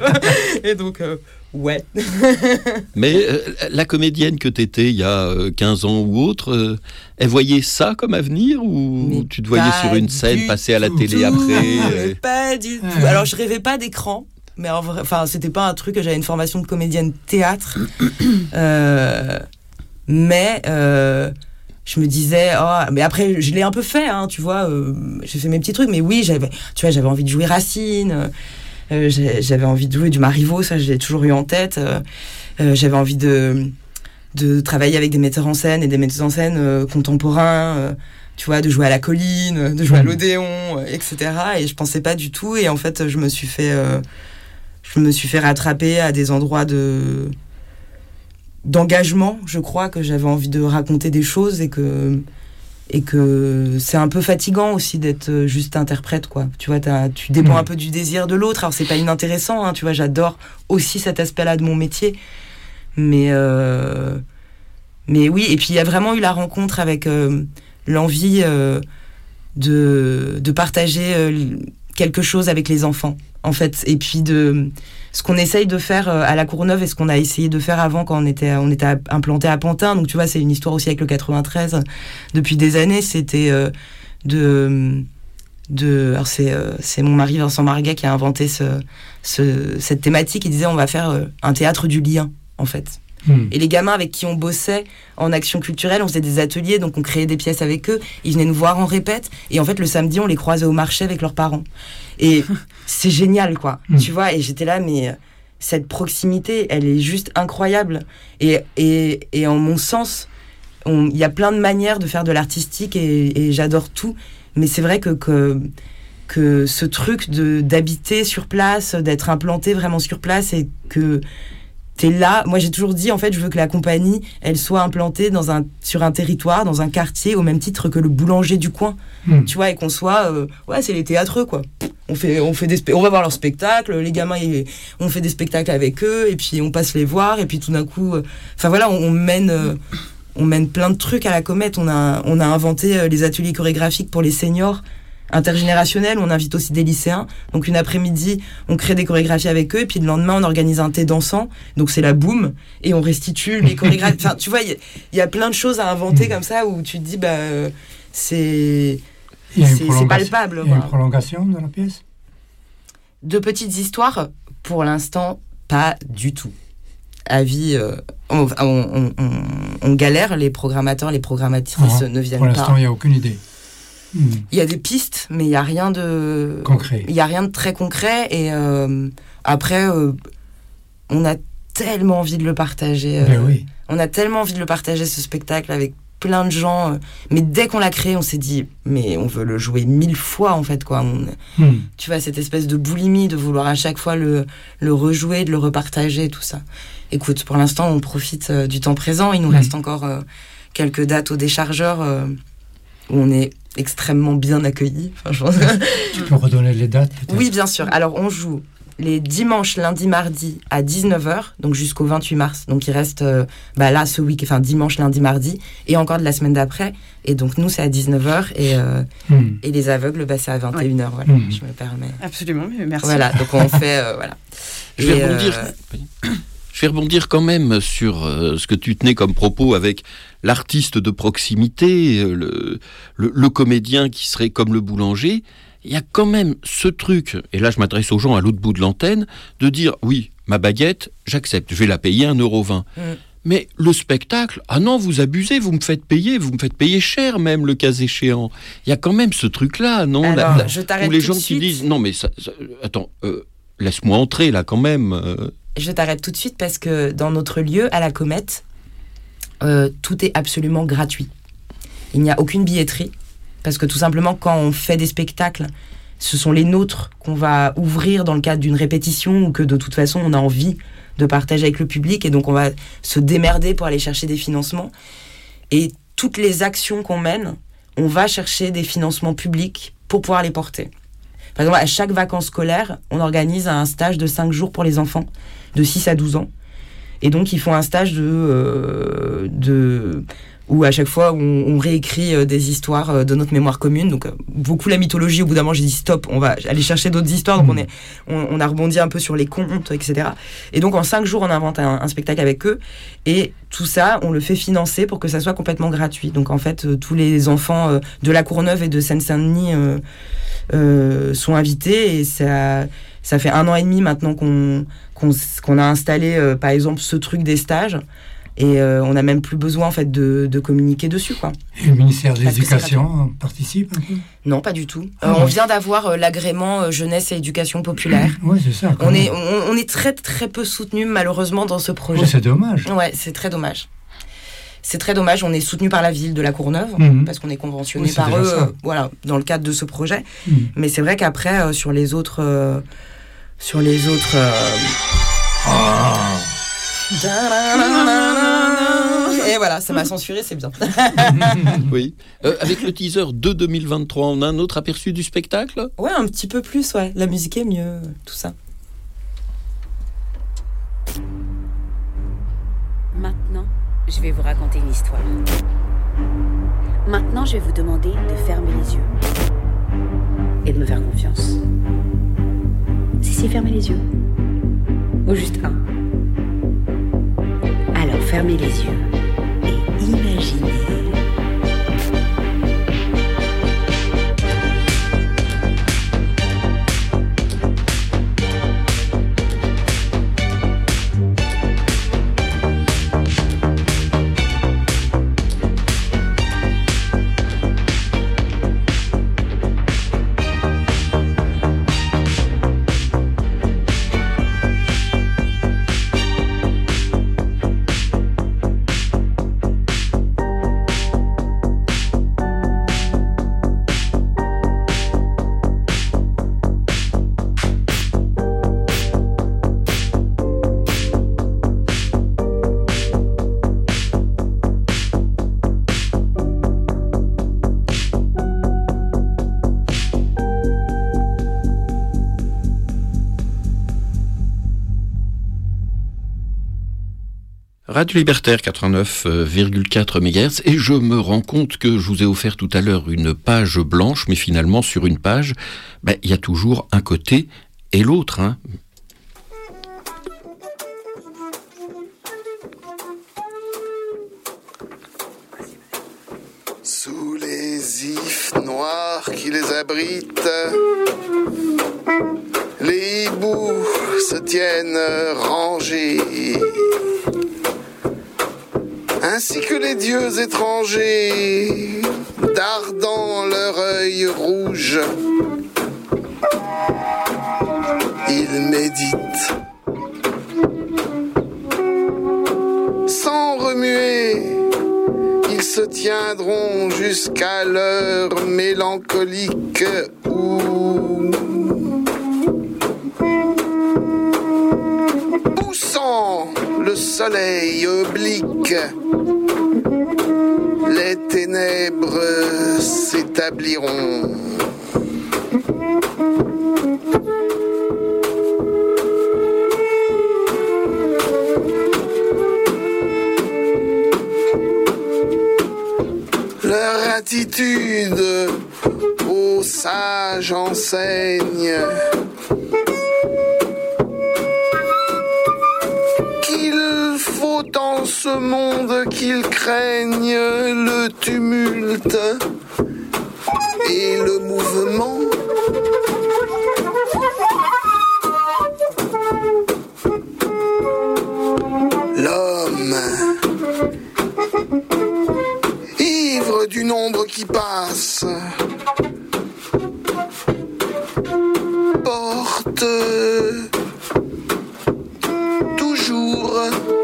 et donc... Euh, ouais. Mais euh, la comédienne que t'étais il y a euh, quinze ans ou autre, euh, elle voyait ça comme avenir ou mais tu te voyais sur une scène passer à la télé tout, après et... Pas du tout. Alors je rêvais pas d'écran, mais en vrai, enfin c'était pas un truc que j'avais une formation de comédienne théâtre, euh, mais euh, je me disais oh mais après je l'ai un peu fait, hein, tu vois, euh, j'ai fait mes petits trucs, mais oui j'avais, tu vois, j'avais envie de jouer Racine. Euh, Euh, j'avais envie de jouer du Marivaux, ça je l'ai toujours eu en tête. Euh, euh, j'avais envie de, de travailler avec des metteurs en scène et des metteurs en scène euh, contemporains, euh, tu vois, de jouer à la colline, de jouer à l'Odéon, euh, et cetera. Et je pensais pas du tout. Et en fait, je me suis fait, euh, je me suis fait rattraper à des endroits de d'engagement, je crois, que j'avais envie de raconter des choses et que et que c'est un peu fatigant aussi d'être juste interprète, quoi. Tu vois, t'as, tu dépends mmh. un peu du désir de l'autre. Alors c'est pas inintéressant, hein, tu vois, j'adore aussi cet aspect-là de mon métier. Mais, euh, mais oui, et puis il y a vraiment eu la rencontre avec euh, l'envie euh, de, de partager euh, quelque chose avec les enfants, en fait. Et puis de ce qu'on essaye de faire euh, à la Courneuve et ce qu'on a essayé de faire avant quand on était, on était implanté à Pantin. Donc tu vois, c'est une histoire aussi avec le quatre-vingt-treize depuis des années. C'était euh, de... de alors c'est, euh, c'est mon mari Vincent Marguet qui a inventé ce, ce, cette thématique. Il disait on va faire euh, un théâtre du lien, en fait. Mmh. Et les gamins avec qui on bossait en action culturelle, on faisait des ateliers, donc on créait des pièces avec eux, ils venaient nous voir en répète, et en fait le samedi on les croisait au marché avec leurs parents. Et c'est génial, quoi. Mmh. Tu vois, et j'étais là, mais cette proximité, elle est juste incroyable. Et, et, et en mon sens, il y a plein de manières de faire de l'artistique, et, et j'adore tout, mais c'est vrai que... que que ce truc de, d'habiter sur place, d'être implanté vraiment sur place, et que t'es là. Moi, j'ai toujours dit, en fait, je veux que la compagnie, elle soit implantée dans un, sur un territoire, dans un quartier, au même titre que le boulanger du coin. Mmh. Tu vois, et qu'on soit... Euh, ouais, c'est les théâtreux, quoi. On, fait, on, fait des spe- on va voir leurs spectacles, les gamins, ils, on fait des spectacles avec eux, et puis on passe les voir, et puis tout d'un coup... Enfin, euh, voilà, on, on mène... Euh, on mène plein de trucs à la comète. On a, on a inventé euh, les ateliers chorégraphiques pour les seniors, intergénérationnel, on invite aussi des lycéens. Donc une après-midi, on crée des chorégraphies avec eux, et puis le lendemain, on organise un thé dansant. Donc c'est la boum, et on restitue les chorégraphies. Enfin, tu vois, il y, y a plein de choses à inventer mmh. comme ça, où tu te dis, bah, euh, c'est, c'est, c'est palpable. Il y a une prolongation de la pièce ? De petites histoires, pour l'instant, pas du tout. Avis, euh, on, on, on, on, on galère, les programmateurs, les programmatrices ah, ne viennent pas. Pour l'instant, il n'y a aucune idée. Il mmh. y a des pistes, mais il n'y a rien de concret. Il n'y a rien de très concret. Et euh, après, euh, on a tellement envie de le partager. Euh, ben oui. On a tellement envie de le partager, ce spectacle, avec plein de gens. Euh, mais dès qu'on l'a créé, on s'est dit, mais on veut le jouer mille fois, en fait, quoi. On, mmh. Tu vois, cette espèce de boulimie de vouloir à chaque fois le, le rejouer, de le repartager, tout ça. Écoute, pour l'instant, on profite euh, du temps présent. Il nous mmh. reste encore euh, quelques dates au déchargeur euh, où on est extrêmement bien accueillis. Enfin, je pense que... Tu peux redonner les dates, peut-être ? Oui, bien sûr. Alors, on joue les dimanches, lundi, mardi à dix-neuf heures, donc jusqu'au vingt-huit mars. Donc, il reste euh, bah, là, ce week, enfin, dimanche, lundi, mardi, et encore de la semaine d'après. Et donc, nous, c'est à dix-neuf heures, et, euh, mm. et les aveugles, bah, c'est à vingt et une heures. Voilà, mm. je me permets. Absolument, merci. Voilà, donc on fait... Euh, voilà. Je vais rebondir... Euh... Je vais rebondir quand même sur euh, ce que tu tenais comme propos avec l'artiste de proximité, le, le, le comédien qui serait comme le boulanger. Il y a quand même ce truc, et là je m'adresse aux gens à l'autre bout de l'antenne, de dire oui, ma baguette, j'accepte, je vais la payer un euro vingt. Mm. Mais le spectacle, ah non, vous abusez, vous me faites payer, vous me faites payer cher même, le cas échéant. Il y a quand même ce truc-là, non ? Alors, la, la, je t'arrête où les tout gens de qui suite. disent, non mais ça, ça, attends, euh, laisse-moi entrer là quand même. Euh, Je t'arrête tout de suite parce que dans notre lieu, à la Comète, euh, tout est absolument gratuit. Il n'y a aucune billetterie parce que tout simplement, quand on fait des spectacles, ce sont les nôtres qu'on va ouvrir dans le cadre d'une répétition ou que de toute façon, on a envie de partager avec le public et donc on va se démerder pour aller chercher des financements. Et toutes les actions qu'on mène, on va chercher des financements publics pour pouvoir les porter. Par exemple, à chaque vacances scolaires, on organise un stage de cinq jours pour les enfants de six à douze ans. Et donc, ils font un stage de... Euh, de où à chaque fois, on, on réécrit euh, des histoires euh, de notre mémoire commune. Donc, euh, beaucoup la mythologie. Au bout d'un moment, j'ai dit stop, on va aller chercher d'autres histoires. Donc, on, est, on, on a rebondi un peu sur les contes, et cetera. Et donc, en cinq jours, on invente un, un spectacle avec eux. Et tout ça, on le fait financer pour que ça soit complètement gratuit. Donc, en fait, euh, tous les enfants euh, de la Courneuve et de Seine-Saint-Denis euh, euh, sont invités. Et ça, ça fait un an et demi maintenant qu'on, qu'on, qu'on a installé, euh, par exemple, ce truc des stages. Et euh, on n'a même plus besoin en fait de, de communiquer dessus, quoi. Et le ministère de l'Éducation participe un peu ? Non, pas du tout. Ah, euh, ouais. On vient d'avoir euh, l'agrément euh, jeunesse et éducation populaire. Oui, c'est ça. On est, on, on est très très peu soutenu malheureusement dans ce projet. Oh, c'est dommage. Ouais, c'est très dommage. c'est très dommage. On est soutenu par la ville de La Courneuve Mmh. parce qu'on est conventionné Oui, c'est par déjà eux, ça. euh, voilà, dans le cadre de ce projet. Mmh. Mais c'est vrai qu'après, euh, sur les autres, euh, sur les autres. euh, Et voilà, ça m'a censuré, c'est bien. Oui. Euh, avec le teaser de deux mille vingt-trois, on a un autre aperçu du spectacle ? Ouais, un petit peu plus, ouais. La musique est mieux, tout ça. Maintenant, je vais vous raconter une histoire. Maintenant, je vais vous demander de fermer les yeux et de me faire confiance. Si, si, fermez les yeux. Ou juste un. Alors, fermez les yeux et imaginez. Radio Libertaire quatre-vingt-neuf virgule quatre mégahertz, et je me rends compte que je vous ai offert tout à l'heure une page blanche, mais finalement sur une page, ben, il y a toujours un côté et l'autre. Hein. Sous les ifs noirs qui les abritent, les hiboux se tiennent rangés, ainsi que les dieux étrangers, dardant leur œil rouge. Ils méditent, sans remuer. Ils se tiendront jusqu'à l'heure mélancolique où, poussant le soleil oblique, les ténèbres s'établiront. Leur attitude aux sages enseigne qu'il faut en ce monde qu'ils craignent le tumulte et le mouvement. L'homme, ivre du nombre qui passe, porte toujours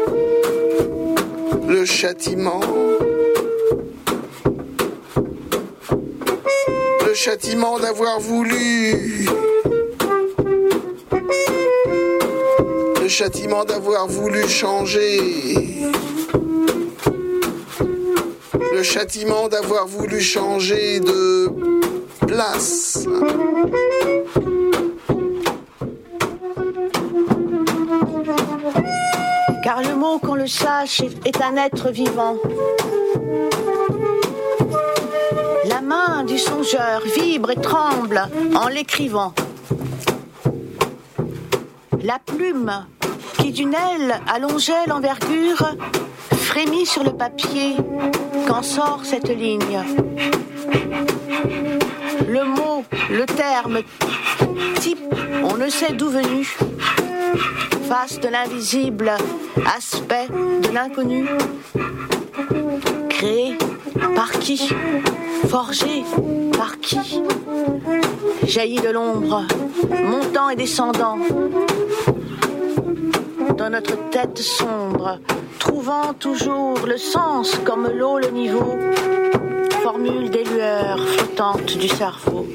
le châtiment. Le châtiment d'avoir voulu. Le châtiment d'avoir voulu changer. Le châtiment d'avoir voulu changer de place. Car le mot, qu'on le sache, est un être vivant. La main du songeur vibre et tremble en l'écrivant. La plume qui d'une aile allongeait l'envergure frémit sur le papier quand sort cette ligne. Le mot, le terme, type, on ne sait d'où venu, face de l'invisible, aspect de l'inconnu. Créé par qui? Forgé par qui? Jailli de l'ombre, montant et descendant. dans notre tête sombre, trouvant toujours le sens comme l'eau le niveau, formule des lueurs flottantes du cerveau.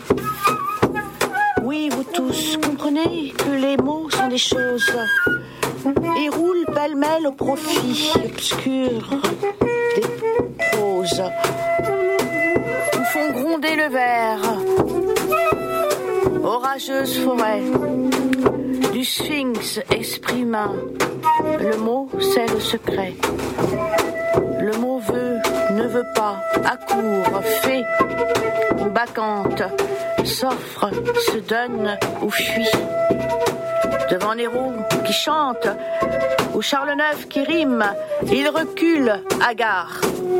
Oui, vous tous comprenez que les mots sont des choses et roulent pêle-mêle au profit obscur des proses, nous font gronder le verre. Orageuse forêt du sphinx exprima, le mot c'est le secret. Le mot veut, ne veut pas, accourt, fait ou bacchante, s'offre, se donne ou fuit. Devant Néron qui chante ou Charles neuf qui rime, il recule, hagard.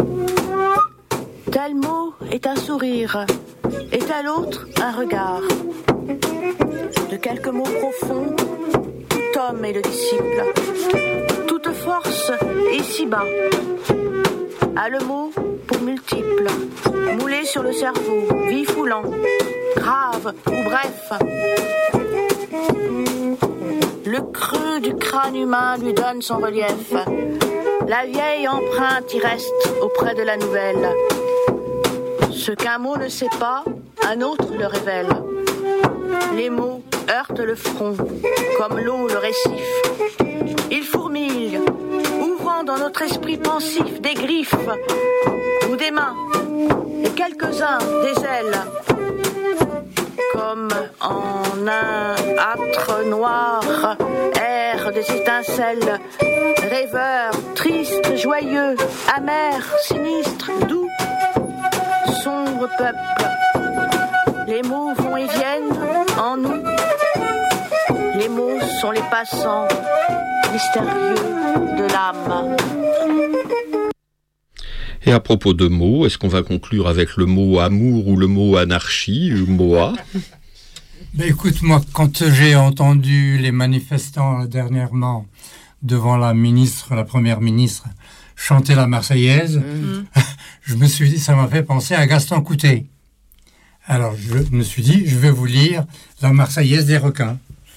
Tel mot est un sourire, et tel autre un regard. De quelques mots profonds, tout homme est le disciple. Toute force est ici-bas. A le mot pour multiple, moulé sur le cerveau, vif ou lent, grave ou bref. Le creux du crâne humain lui donne son relief. La vieille empreinte y reste auprès de la nouvelle. Ce qu'un mot ne sait pas, un autre le révèle. Les mots heurtent le front, comme l'eau le récif. Ils fourmillent, ouvrant dans notre esprit pensif des griffes ou des mains, et quelques-uns des ailes. Comme en un âtre noir, air des étincelles, rêveur, triste, joyeux, amer, sinistre, doux, sombre peuple. Les mots vont et viennent en nous. Les mots sont les passants mystérieux de l'âme. Et à propos de mots, est-ce qu'on va conclure avec le mot amour ou le mot anarchie, ou moa? Ben écoute, moi, quand j'ai entendu les manifestants dernièrement devant la ministre, la première ministre, chanter la Marseillaise, mmh. je me suis dit, ça m'a fait penser à Gaston Coutet. Alors, je me suis dit, je vais vous lire la Marseillaise des requins.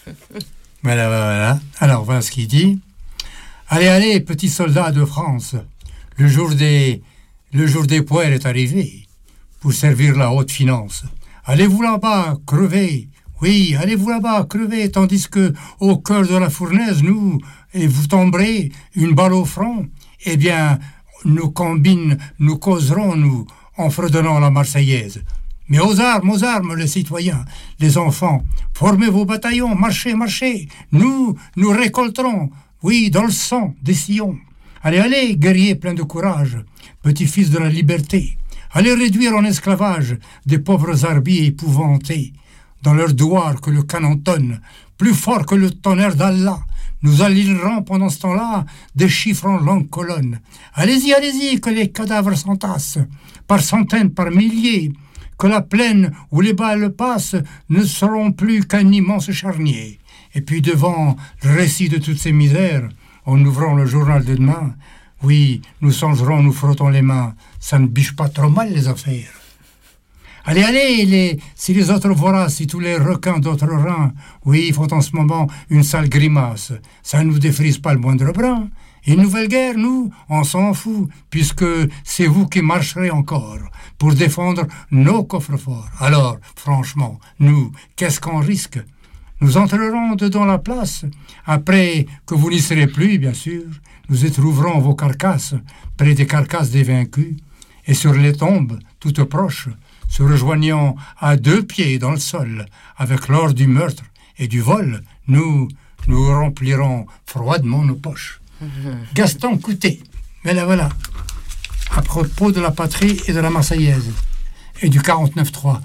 Voilà, voilà. Alors, voilà ce qu'il dit. Allez, allez, petits soldats de France, le jour des, le jour des poêles est arrivé pour servir la haute finance. Allez-vous là-bas, crevez. Oui, allez-vous là-bas, crevez, tandis que, au cœur de la fournaise, nous, et vous tomberez une balle au front, eh bien, nous combines, nous causerons, nous, en fredonnant la Marseillaise. Mais aux armes, aux armes, les citoyens, les enfants, formez vos bataillons, marchez, marchez. Nous, nous récolterons, oui, dans le sang des sillons. Allez, allez, guerriers pleins de courage, petits-fils de la liberté. Allez réduire en esclavage des pauvres arbiers épouvantés. Dans leur douar que le canon tonne, plus fort que le tonnerre d'Allah. Nous alignerons pendant ce temps-là des chiffres en longue colonne. Allez-y, allez-y, que les cadavres s'entassent, par centaines, par milliers. Que la plaine où les balles passent ne seront plus qu'un immense charnier. Et puis devant le récit de toutes ces misères, en ouvrant le journal de demain, oui, nous songerons, nous frottons les mains, ça ne biche pas trop mal les affaires. Allez, allez, les, si les autres voraces, si tous les requins d'autres reins, oui, font en ce moment une sale grimace, ça ne nous défrise pas le moindre brin. Une nouvelle guerre, nous, on s'en fout, puisque c'est vous qui marcherez encore pour défendre nos coffres-forts. Alors, franchement, nous, qu'est-ce qu'on risque? Nous entrerons dedans la place, après que vous n'y serez plus, bien sûr. Nous y trouverons vos carcasses, près des carcasses des vaincus, et sur les tombes, toutes proches, se rejoignant à deux pieds dans le sol, avec l'or du meurtre et du vol, nous, nous remplirons froidement nos poches. Gaston Coutet, voilà, voilà, à propos de la patrie et de la Marseillaise, et du quarante-neuf trois.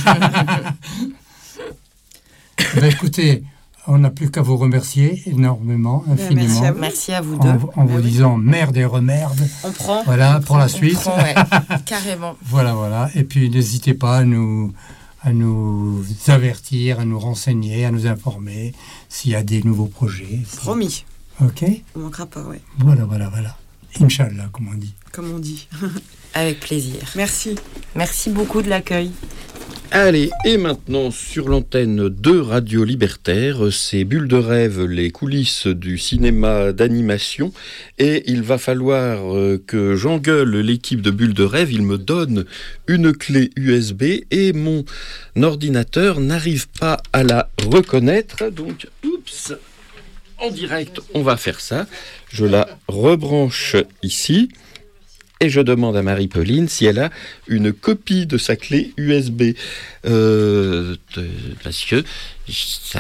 Ben, écoutez, on n'a plus qu'à vous remercier énormément, infiniment. Merci à vous, merci à vous deux. En, en vous oui. disant merde et remerde. On prend. Voilà, on pour prend, la suite. Prend, ouais. Carrément. Voilà, voilà. Et puis, n'hésitez pas à nous, à nous avertir, à nous renseigner, à nous informer s'il y a des nouveaux projets. Promis. Ok. On ne manquera pas, oui. Voilà, voilà, voilà. Inch'Allah, comme on dit. Comme on dit. Avec plaisir. Merci. Merci beaucoup de l'accueil. Allez, et maintenant sur l'antenne de Radio Libertaire, c'est Bulles de rêve, les coulisses du cinéma d'animation. Et il va falloir que j'engueule l'équipe de Bulles de rêve. Il me donne une clé U S B et mon ordinateur n'arrive pas à la reconnaître. Donc, oups, en direct, on va faire ça. Je la rebranche ici. Et je demande à Marie-Pauline si elle a une copie de sa clé U S B. Euh, de, parce que ça